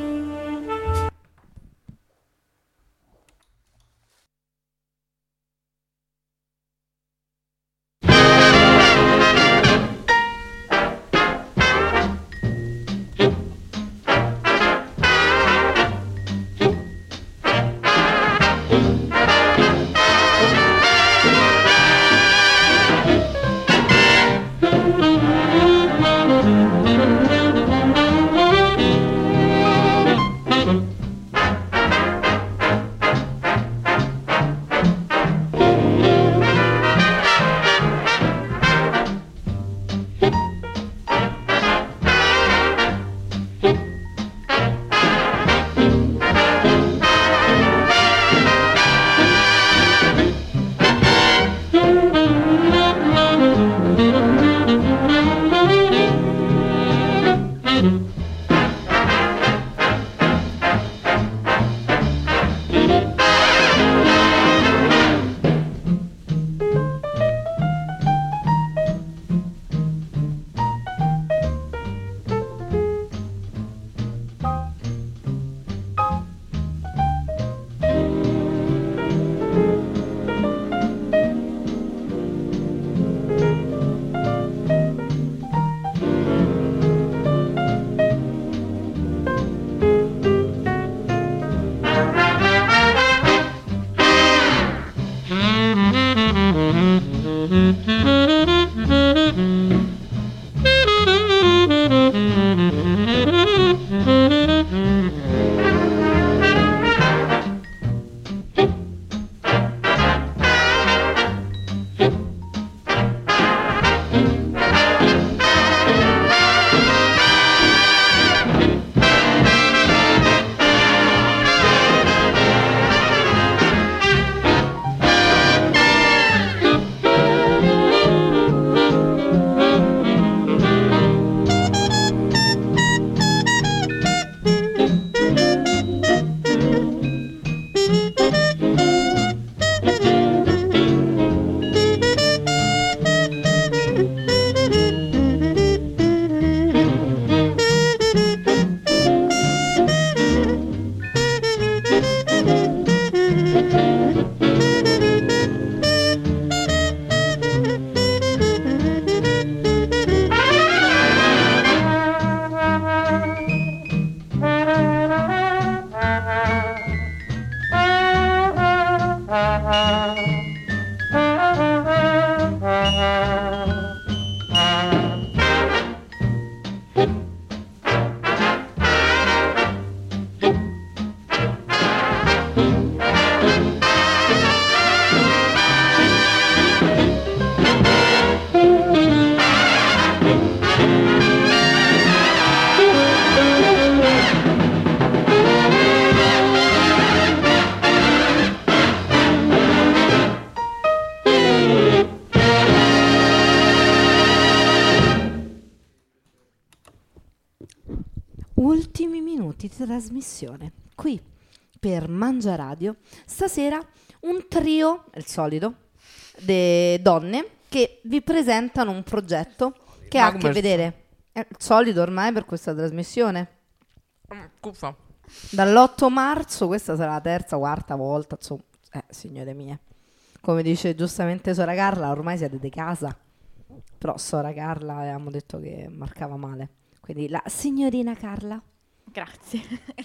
Ultimi minuti di trasmissione qui per Mangia Radio. Stasera un trio, il solito, di donne che vi presentano un progetto che Ma ha a come che il vedere, è il solito ormai per questa trasmissione. Cuffa. Dall'otto marzo, questa sarà la terza, quarta volta, insomma, eh, signore mie. Come dice giustamente Sora Carla, ormai siete di casa. Però Sora Carla avevamo detto che marcava male. Quindi la signorina Carla. Grazie.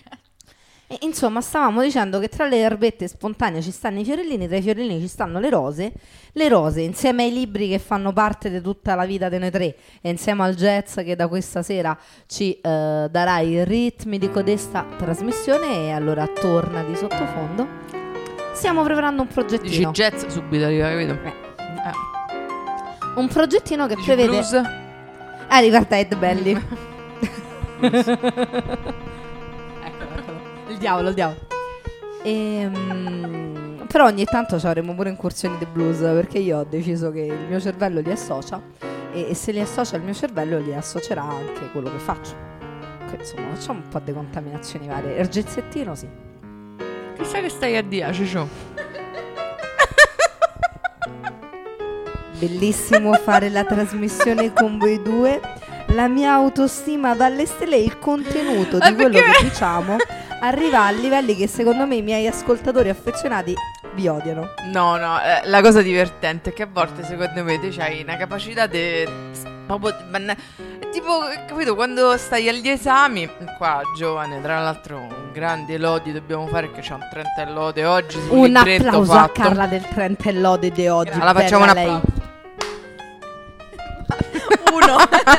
E, insomma, stavamo dicendo che tra le erbette spontanee ci stanno i fiorellini, tra i fiorellini ci stanno le rose. Le rose, insieme ai libri che fanno parte di tutta la vita di noi tre, e insieme al jazz che da questa sera ci eh, darà i ritmi di codesta trasmissione, e allora torna di sottofondo. Stiamo preparando un Dici progettino. jazz subito arriva, capito? Eh. Eh. Un progettino che Dici prevede. blues? Ah, riparta Ed Belly. Eccolo, eccolo. Il diavolo, il diavolo. Ehm, però ogni tanto ci avremo pure incursioni di blues, perché io ho deciso che il mio cervello li associa e, e se li associa al mio cervello li associerà anche quello che faccio. Que- insomma, facciamo un po' di contaminazioni varie. Il gezzettino sì. Chissà che stai a dire, Ciccio. Bellissimo fare la trasmissione con voi due. La mia autostima dalle stelle e il contenuto di Ah, quello perché- che diciamo arriva a livelli che secondo me i miei ascoltatori affezionati vi odiano. No, no, eh, la cosa divertente è che a volte secondo me te c'hai una capacità di... proprio ma ne- è tipo, capito, quando stai agli esami, qua giovane, tra l'altro un grande lode dobbiamo fare che c'è un trenta lode oggi sul Un libretto applauso fatto. a Carla del trenta lode di oggi. La facciamo un bella lei. applauso. Uno.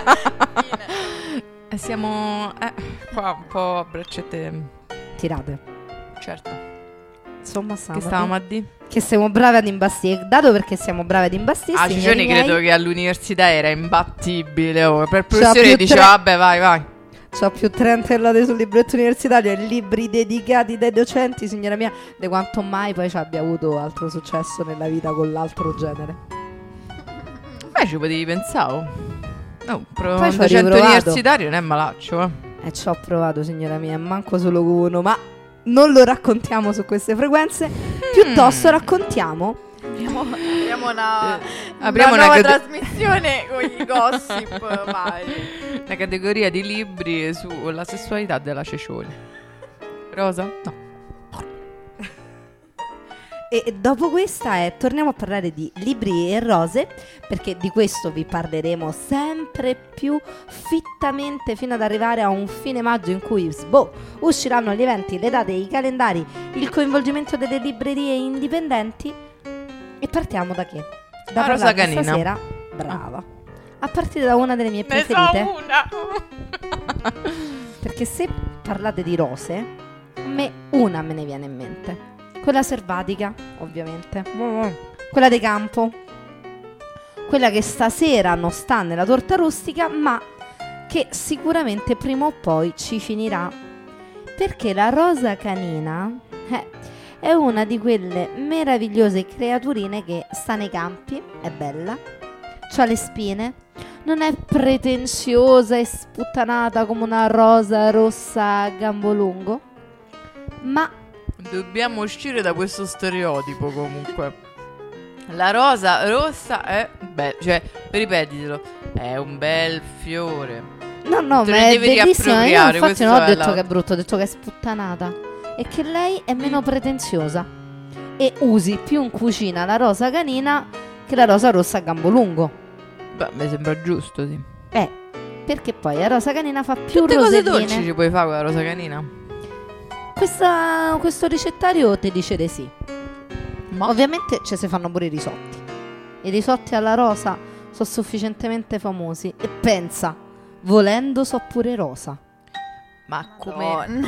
E siamo eh, qua un po' a braccette, Tirate. certo. Insomma, Che stavamo stavamo a dire? che siamo brave ad imbastire. Dato perché siamo brave ad imbastire, Ah, Ciccione signori miei, credo che all'università era imbattibile. Oh. Per il C'ha professore più diceva, tre- vabbè, vai, vai. c'ho più trenta lode sul libretto universitario e libri dedicati dai docenti, signora mia, di quanto mai poi ci abbia avuto altro successo nella vita con l'altro genere. Beh, ci potevi pensare. Oh, pro- Poi un ci ho docente riprovato. universitario non è malaccio, eh. E ci ho provato, signora mia, manco solo con uno, ma non lo raccontiamo su queste frequenze, piuttosto raccontiamo Apriamo, apriamo una, apriamo una una nuova cate- trasmissione con i gossip. Vai. La categoria di libri sulla sessualità della Cecione. Rosa? No. e dopo questa è, torniamo a parlare di libri e rose, perché di questo vi parleremo sempre più fittamente fino ad arrivare a un fine maggio in cui sboh, usciranno gli eventi, le date, i calendari, il coinvolgimento delle librerie indipendenti. E partiamo da che? Da La Rosa parlare Canina. stasera, brava, a partire da una delle mie Ne so preferite, una. perché se parlate di rose, a me una me ne viene in mente. Quella selvatica, ovviamente. Quella di campo. Quella che stasera non sta nella torta rustica, ma che sicuramente prima o poi ci finirà. Perché la rosa canina eh, è una di quelle meravigliose creaturine che sta nei campi, è bella, c'ha le spine, non è pretenziosa e sputtanata come una rosa rossa a gambo lungo, ma Dobbiamo uscire da questo stereotipo comunque. La rosa rossa è bella, cioè, ripetitelo, è un bel fiore. no, no, Te ma ne è devi bellissima. Io riappropriare, infatti non questo ho è detto la- che è brutto, ho detto che è sputtanata e che lei è meno pretenziosa e usi più in cucina la rosa canina che la rosa rossa a gambo lungo. Beh, mi sembra giusto, sì. Eh, perché poi la rosa canina fa più Tutte cose roselline. dolci ci puoi fare con la rosa canina? Questa, questo ricettario ti dice di sì. Ma Ovviamente ci si fanno pure i risotti. I risotti alla rosa sono sufficientemente famosi. E pensa, volendo so pure rosa. Ma come Madonna.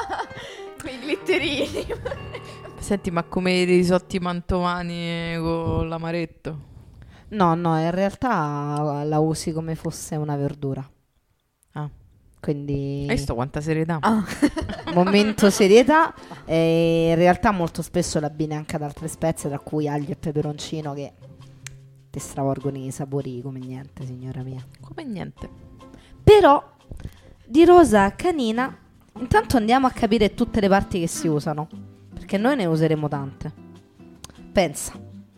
Quei glitterini. Senti, ma come i risotti mantovani con l'amaretto? No, no, in realtà la usi come fosse una verdura. Ah. Quindi Hai visto quanta serietà? Ah. momento serietà. E in realtà molto spesso la abbini anche ad altre spezie, tra cui aglio e peperoncino, che ti stravolgono i sapori come niente, signora mia. Come niente. Però di rosa canina intanto andiamo a capire tutte le parti che si usano, perché noi ne useremo tante. Pensa,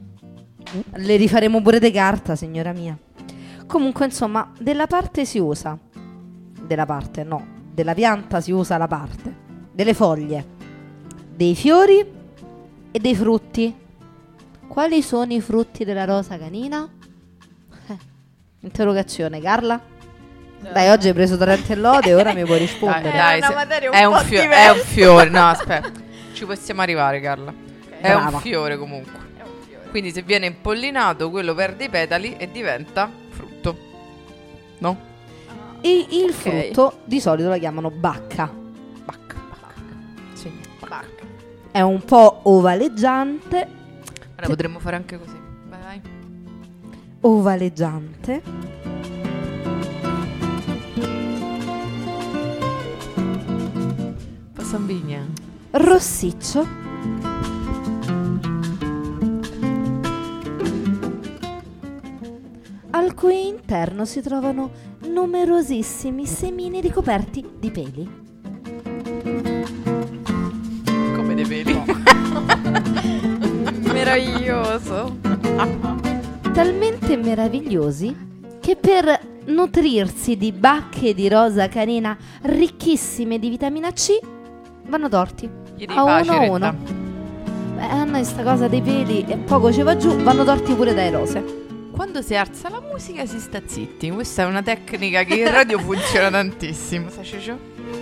le rifaremo pure di carta, signora mia. Comunque, insomma, della parte si usa, della parte no, della pianta si usa la parte, delle foglie, dei fiori e dei frutti. Quali sono i frutti della rosa canina? Eh, interrogazione, Carla? Dai, oggi hai preso trenta lode, ora mi puoi rispondere. Dai, È una se- materia un è, un po' fio- è diversa. un fiore. No, aspetta. Ci possiamo arrivare, Carla. È Brava. un fiore comunque. È un fiore. Quindi se viene impollinato, quello perde i petali e diventa frutto. No? E il Ok. frutto di solito la chiamano bacca. Bacca. Sì. Bacca. È un po' ovaleggiante. Ora potremmo fare anche così. Vai, vai. Ovaleggiante. Passambigna. Rossiccio. al cui interno si trovano numerosissimi semini ricoperti di peli. Come dei peli. Meraviglioso. Talmente meravigliosi che per nutrirsi di bacche di rosa canina ricchissime di vitamina C vanno torti Gli devi a fare uno a ceretta. uno. Beh, a noi sta cosa dei peli e poco ci va giù, vanno torti pure dai rose. Quando si alza la musica si sta zitti. Questa è una tecnica che in radio funziona tantissimo. Sai Ciccio?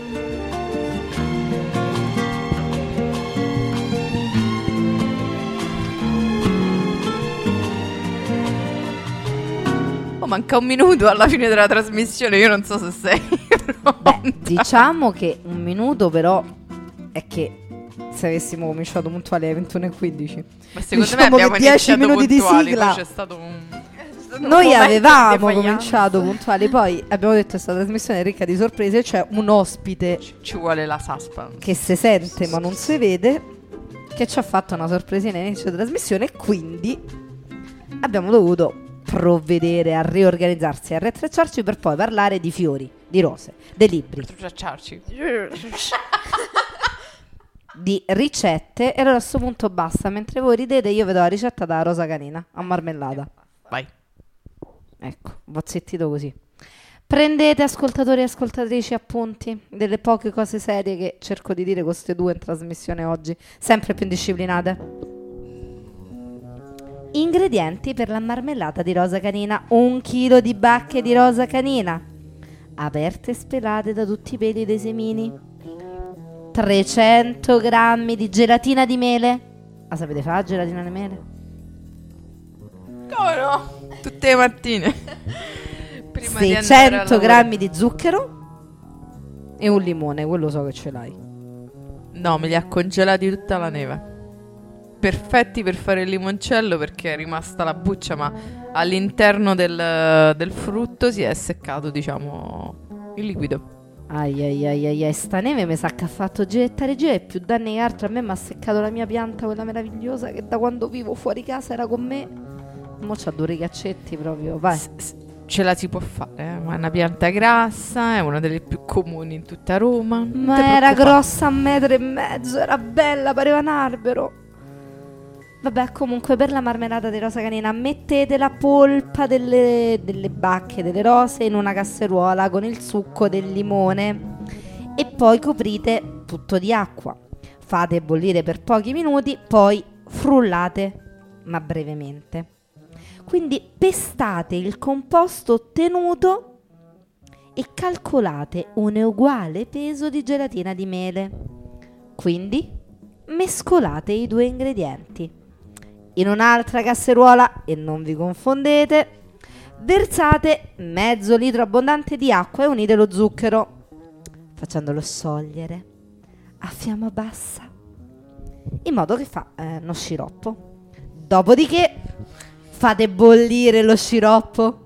Oh, manca un minuto alla fine della trasmissione. Io non so se sei pronta. Beh, diciamo che un minuto però è che se avessimo cominciato puntuali alle ventuno e quindici. Ma secondo diciamo me abbiamo che dieci iniziato minuti di puntuali, sigla. poi c'è stato un... Noi avevamo cominciato puntuali, poi abbiamo detto questa trasmissione è ricca di sorprese, c'è un ospite Ci, ci vuole la suspense. che si sente ma non si vede, che ci ha fatto una sorpresina all'inizio della trasmissione e quindi abbiamo dovuto provvedere a riorganizzarsi e a rattrecciarci per poi parlare di fiori, di rose, dei libri, Tracciarci. di ricette. E allora a questo punto basta, mentre voi ridete io vedo la ricetta da rosa canina a marmellata. Vai. Ecco, v'ho zittito così. Prendete, ascoltatori e ascoltatrici, appunti delle poche cose serie che cerco di dire con queste due in trasmissione oggi, sempre più indisciplinate. Ingredienti per la marmellata di rosa canina: un chilo di bacche di rosa canina aperte e spelate da tutti i peli dei semini, trecento grammi di gelatina di mele. La sapete fare la gelatina di mele? Come no? Tutte le mattine. Prima di andare al seicento lavoro. grammi di zucchero e un limone, quello so che ce l'hai. No, me li ha congelati tutta la neve. Perfetti per fare il limoncello perché è rimasta la buccia, ma all'interno del, del frutto si è seccato, diciamo, il liquido. Ai ai ai ai ai, sta neve mi sa che ha fatto gettare giù e più danni che altro. A me mi ha seccato la mia pianta, quella meravigliosa che da quando vivo fuori casa era con me. Mo c'ha due rigaccetti proprio, vai. S- s- ce la si può fare, eh? Ma è una pianta grassa, è una delle più comuni in tutta Roma. Non Ma te era preoccupare. grossa a metro e mezzo, era bella, pareva un albero. Vabbè, comunque per la marmellata di rosa canina mettete la polpa delle, delle bacche delle rose in una casseruola con il succo del limone e poi coprite tutto di acqua. Fate bollire per pochi minuti, poi frullate, ma brevemente. Quindi pestate il composto ottenuto e calcolate un uguale peso di gelatina di mele. Quindi mescolate i due ingredienti. In un'altra casseruola, e non vi confondete, versate mezzo litro abbondante di acqua e unite lo zucchero, facendolo sciogliere a fiamma bassa, in modo che fa eh, uno sciroppo. Dopodiché fate bollire lo sciroppo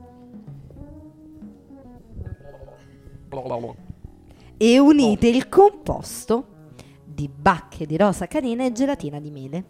e unite il composto di bacche di rosa canina e gelatina di mele.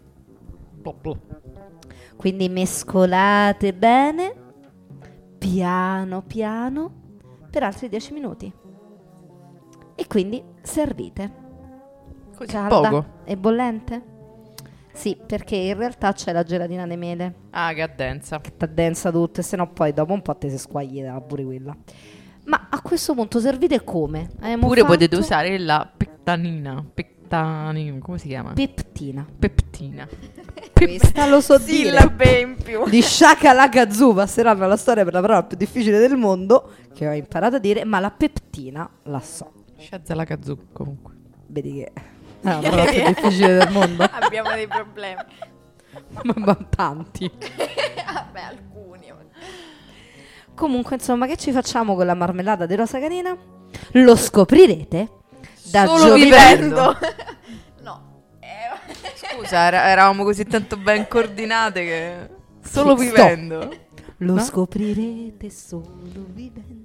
Quindi mescolate bene, piano piano, per altri dieci minuti. E quindi servite. Così Calda poco. e bollente? Sì, perché in realtà c'è la gelatina di mele Ah, che addensa. che t'addensa tutto, e se no poi dopo un po' te si squaglia pure quella. Ma a questo punto servite come? Abbiamo Pure fatto potete usare la pectanina. Pectanina, come si chiama? peptina. Peptina. Questa lo so dire. Sillabe in più. Di Shakalaka Zoo passeranno alla storia per la parola più difficile del mondo, che ho imparato a dire, ma la peptina la so. Shazala Kazoo, comunque. Vedi che è la parola più difficile del mondo. Abbiamo dei problemi. ma, ma tanti. Vabbè, alcuni. Comunque, insomma, che ci facciamo con la marmellata di rosa canina? Lo scoprirete da Solo giovedì. vivendo. No. Eh, Scusa, era- eravamo così tanto ben coordinate che... Solo Sì, vivendo. Lo No? scoprirete solo vivendo.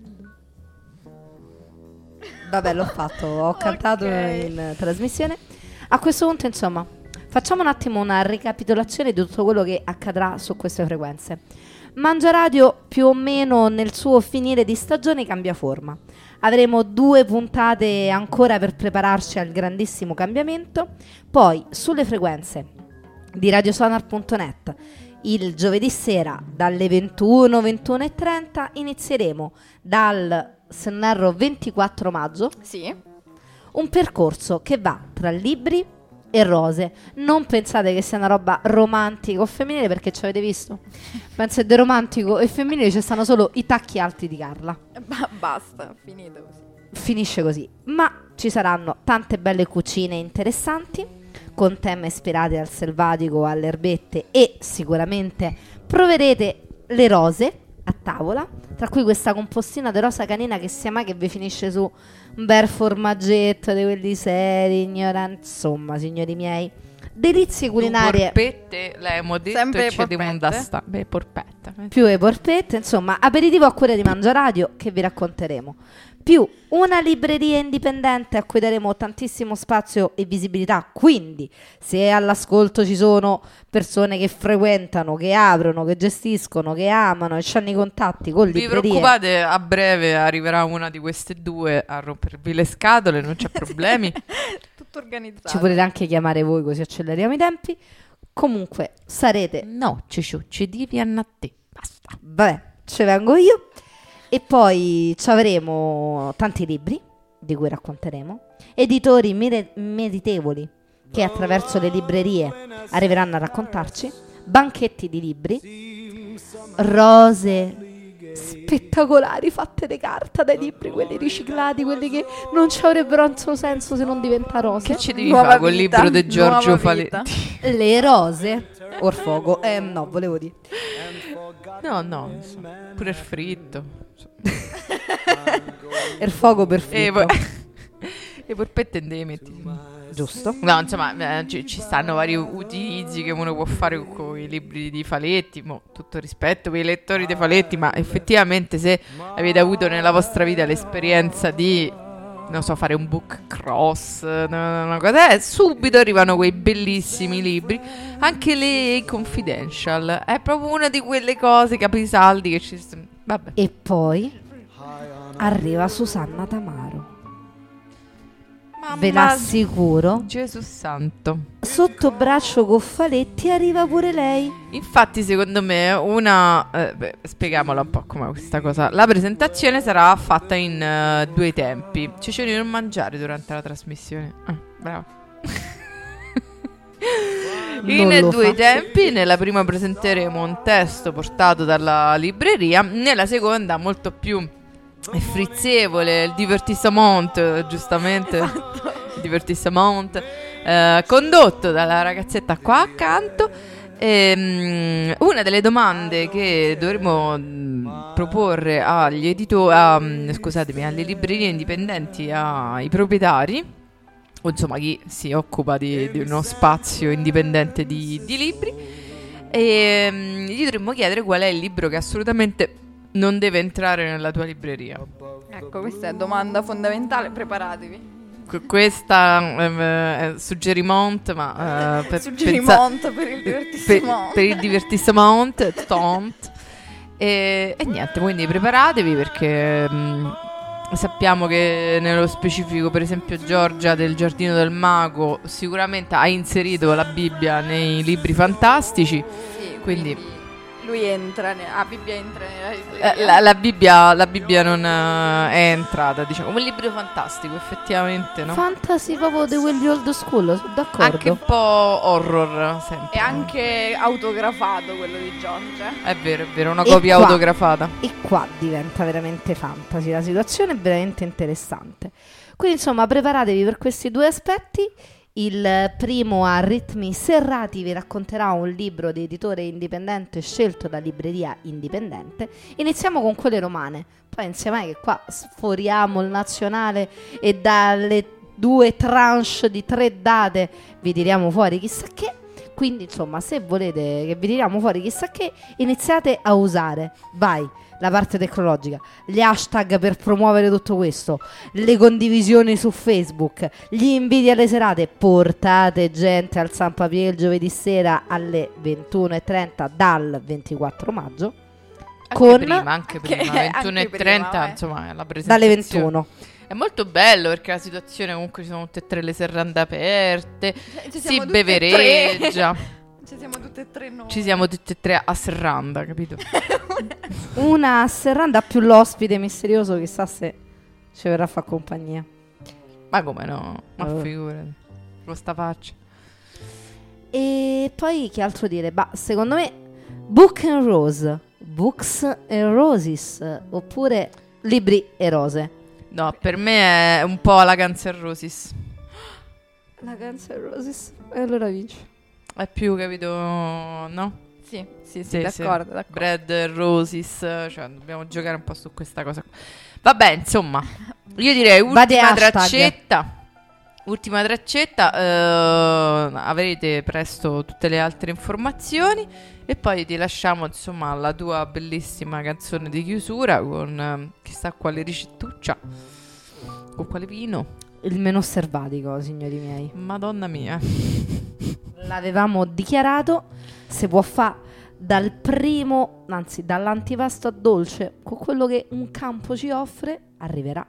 Vabbè, l'ho fatto, ho cantato in trasmissione. A questo punto, insomma, facciamo un attimo una ricapitolazione di tutto quello che accadrà su queste frequenze. Mangia Radio più o meno nel suo finire di stagione cambia forma. Avremo due puntate ancora per prepararci al grandissimo cambiamento. Poi sulle frequenze di radiosonar punto net il giovedì sera dalle ventuno, ventuno e trenta inizieremo dal, se non erro, ventiquattro maggio Sì. un percorso che va tra libri e rose. Non pensate che sia una roba romantica o femminile, perché ci avete visto? Penso che di romantico e femminile ci stanno solo i tacchi alti di Carla. Ba- basta, finito così. Finisce così. Ma ci saranno tante belle cucine interessanti, con temi ispirati al selvatico, alle erbette, e sicuramente proverete le rose a tavola, tra cui questa compostina di rosa canina che sia mai che vi finisce su un bel formaggetto di quelli seri, ignoranti, insomma, signori miei, delizie culinarie. Porpette, l'abbiamo detto, Sempre e ci devono porpette. da sta. Beh, porpetta. Più le porpette, insomma, aperitivo a cura di Mangia Radio che vi racconteremo. Più una libreria indipendente a cui daremo tantissimo spazio e visibilità. Quindi, se all'ascolto ci sono persone che frequentano, che aprono, che gestiscono, che amano e hanno i contatti con Vi librerie, preoccupate, a breve arriverà una di queste due a rompervi le scatole, non c'è problemi. Tutto organizzato. ci potete anche chiamare voi, così acceleriamo i tempi. Comunque sarete, No, Cicciu, ci devi a te. Basta. vabbè, ci vengo io. E poi ci avremo tanti libri di cui racconteremo, editori mere- meritevoli che attraverso le librerie arriveranno a raccontarci, banchetti di libri, rose spettacolari fatte di carta dai libri, quelli riciclati, quelli che non ci avrebbero un solo senso se non diventa rose. Che ci devi Nuova fare col vita, libro di Giorgio nuova Faletti? Le rose, orfogo, eh no, volevo dire. No, no, insomma, pure il fritto. Il fuoco per E fritto, poi le porpette devi metti. giusto? No, insomma, eh, ci, ci stanno vari utilizzi che uno può fare con, con i libri di Faletti. Mo, tutto rispetto per i lettori di Faletti, ma effettivamente se avete avuto nella vostra vita l'esperienza di, non so, fare un book cross, una, una cosa, eh, subito arrivano quei bellissimi libri. Anche le Confidential è proprio una di quelle cose, capisaldi che ci st- vabbè. E poi arriva Susanna Tamaro, ve l'assicuro. Gesù santo. Sotto braccio con Faletti arriva pure lei. Infatti, secondo me, una. Eh, beh, spieghiamola un po' com'è questa cosa. La presentazione sarà fatta in eh, due tempi. Ci cerchi di non mangiare durante la trasmissione. Ah, bravo. In Non lo due fa. tempi, nella prima presenteremo un testo portato dalla libreria, nella seconda molto più frizzevole, il divertissement, giustamente, il divertissement, eh, condotto dalla ragazzetta qua accanto. E, um, una delle domande che dovremo um, proporre agli editori, um, scusatemi, alle librerie indipendenti, ai proprietari, o insomma chi si occupa di, di uno spazio indipendente di, di libri, e um, gli dovremmo chiedere qual è il libro che assolutamente non deve entrare nella tua libreria. Ecco, questa è domanda fondamentale, preparatevi. Qu- Questa eh, è suggerimento, ma eh, per, Suggerimento per il pensa- divertissement. per, per il divertissement, tont. E, e niente, quindi preparatevi, perché mh, sappiamo che nello specifico, per esempio, Giorgia del Giardino del Mago sicuramente ha inserito la Bibbia nei libri fantastici. Sì, Quindi lui entra, ne- la Bibbia entra nella libreria. eh, la, la Bibbia, la Bibbia non eh, è entrata, diciamo, come libro fantastico, effettivamente, no? Fantasy proprio di quelli old school, sono d'accordo. Anche un po' horror, sempre. È anche autografato quello di Giorgia. È vero, è vero, una E copia qua- autografata. E qua diventa veramente fantasy, la situazione è veramente interessante. Quindi insomma preparatevi per questi due aspetti. Il primo, a ritmi serrati, vi racconterà un libro di editore indipendente scelto da libreria indipendente. Iniziamo con quelle romane, poi insieme che qua sforiamo il nazionale e dalle due tranche di tre date vi tiriamo fuori chissà che. Quindi insomma, se volete che vi tiriamo fuori chissà che, iniziate a usare, vai, la parte tecnologica, gli hashtag per promuovere tutto questo, le condivisioni su Facebook, gli inviti alle serate. Portate gente al San Papier il giovedì sera alle ventuno e trenta dal ventiquattro maggio. Anche con prima, anche prima, Che- ventuno e anche trenta, prima, eh. insomma, la dalle presentazione. ventuno. È molto bello perché la situazione comunque ci sono tutte e tre le serrande aperte, Ci si siamo tutte e tre. bevereggia, Ci siamo tutte e tre noi. ci siamo tutte e tre a serranda, capito? Una serranda più l'ospite misterioso, chissà se ci verrà a fare compagnia. Ma come no? Ma Oh. figurati, con sta faccia. E poi che altro dire? Bah, secondo me Book and Rose, Books and Roses, oppure Libri e Rose. No, per me è un po' la Guns N' Roses. La Guns N' Roses. E allora vince. È più, capito, no? Sì, sì, sì, Sì, sì. d'accordo, d'accordo. Bread Roses, cioè dobbiamo giocare un po' su questa cosa qua. Vabbè, insomma, io direi Vade ultima hashtag. traccetta. Ultima traccetta, eh, avrete presto tutte le altre informazioni e poi ti lasciamo insomma alla tua bellissima canzone di chiusura con eh, chissà quale ricettuccia, con quale vino. Il meno selvatico, signori miei. Madonna mia. L'avevamo dichiarato, si può fare dal primo, anzi dall'antipasto a dolce, con quello che un campo ci offre, arriverà.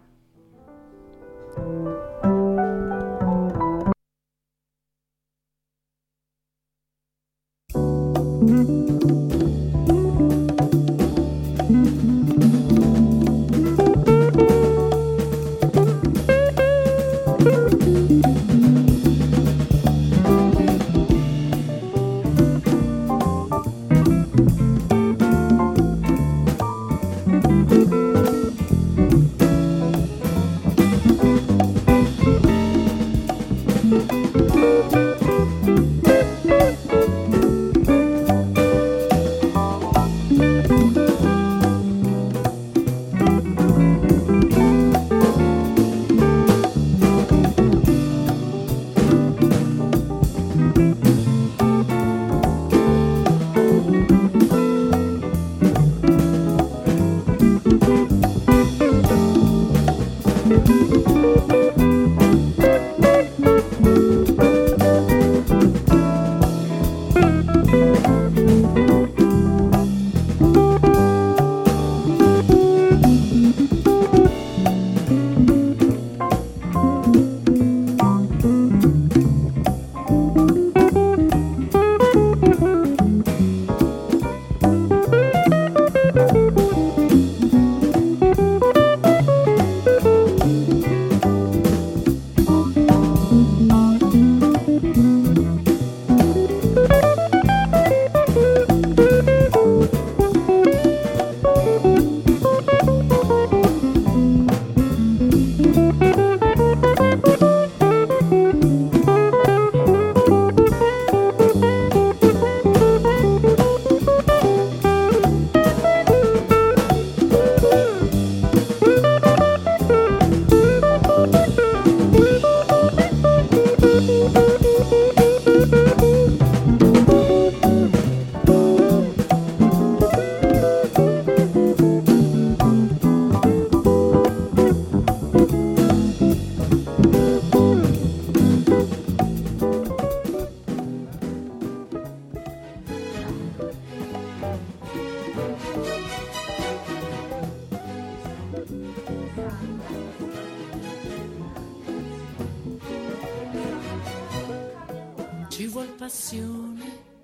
Ci vuol passione,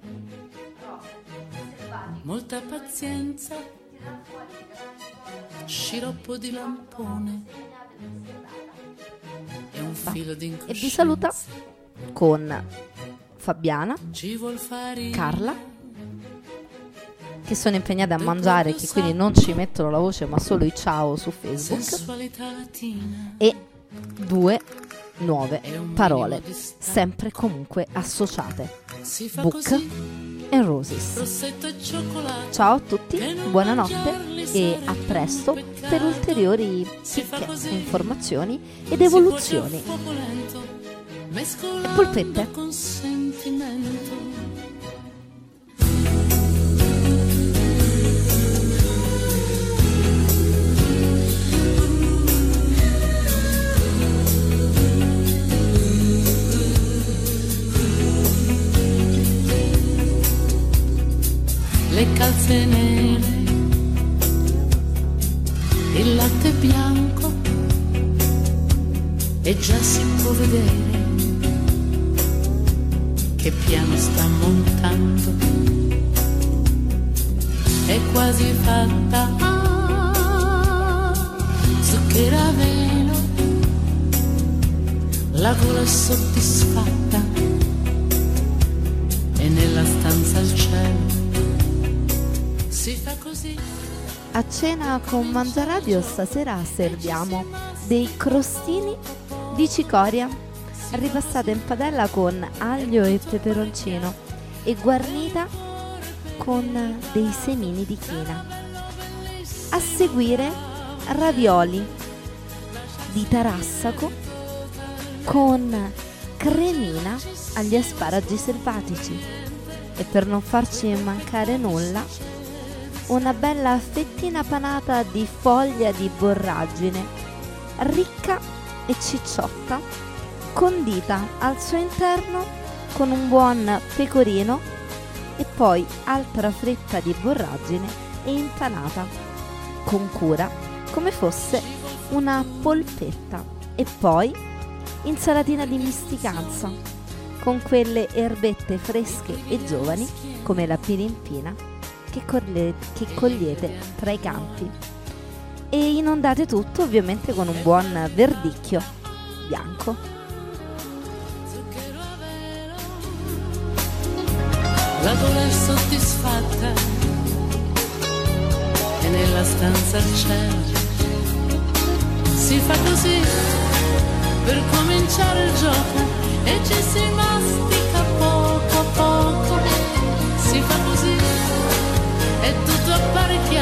molta pazienza, sciroppo di lampone e un filo di E incoscienza. vi saluta con Fabiana, Ci vuol farina, Carla, che sono impegnate a mangiare e che quindi non ci mettono la voce ma solo i ciao su Facebook, sensualità latina e due nuove e un parole minimo di sta- sempre e comunque associate: Si fa Book così, and Roses. rossetto e cioccolato. Ciao a tutti, buonanotte e a presto per ulteriori chicche, informazioni ed evoluzioni. Si può fuoco lento, mescolando polpette. con sentimento. Le calze nere già si può vedere che piano sta montando, è quasi fatta, ah, zucchera velo, la gola è soddisfatta e nella stanza al cielo si fa così. A cena con Mangiaradio stasera serviamo dei crostini di cicoria ripassata in padella con aglio e peperoncino e guarnita con dei semini di china. A seguire ravioli di tarassaco con cremina agli asparagi selvatici e, per non farci mancare nulla, una bella fettina panata di foglia di borragine ricca e cicciotta, condita al suo interno con un buon pecorino e poi altra fetta di borragine e impanata con cura come fosse una polpetta, e poi insalatina di misticanza con quelle erbette fresche e giovani come la pirimpina che, corle- che cogliete tra i campi, e inondate tutto ovviamente con un buon verdicchio bianco. La gola è soddisfatta e nella stanza al cielo si fa così per cominciare il gioco e ci si mastica poco a poco, si fa così, è tutto apparecchiato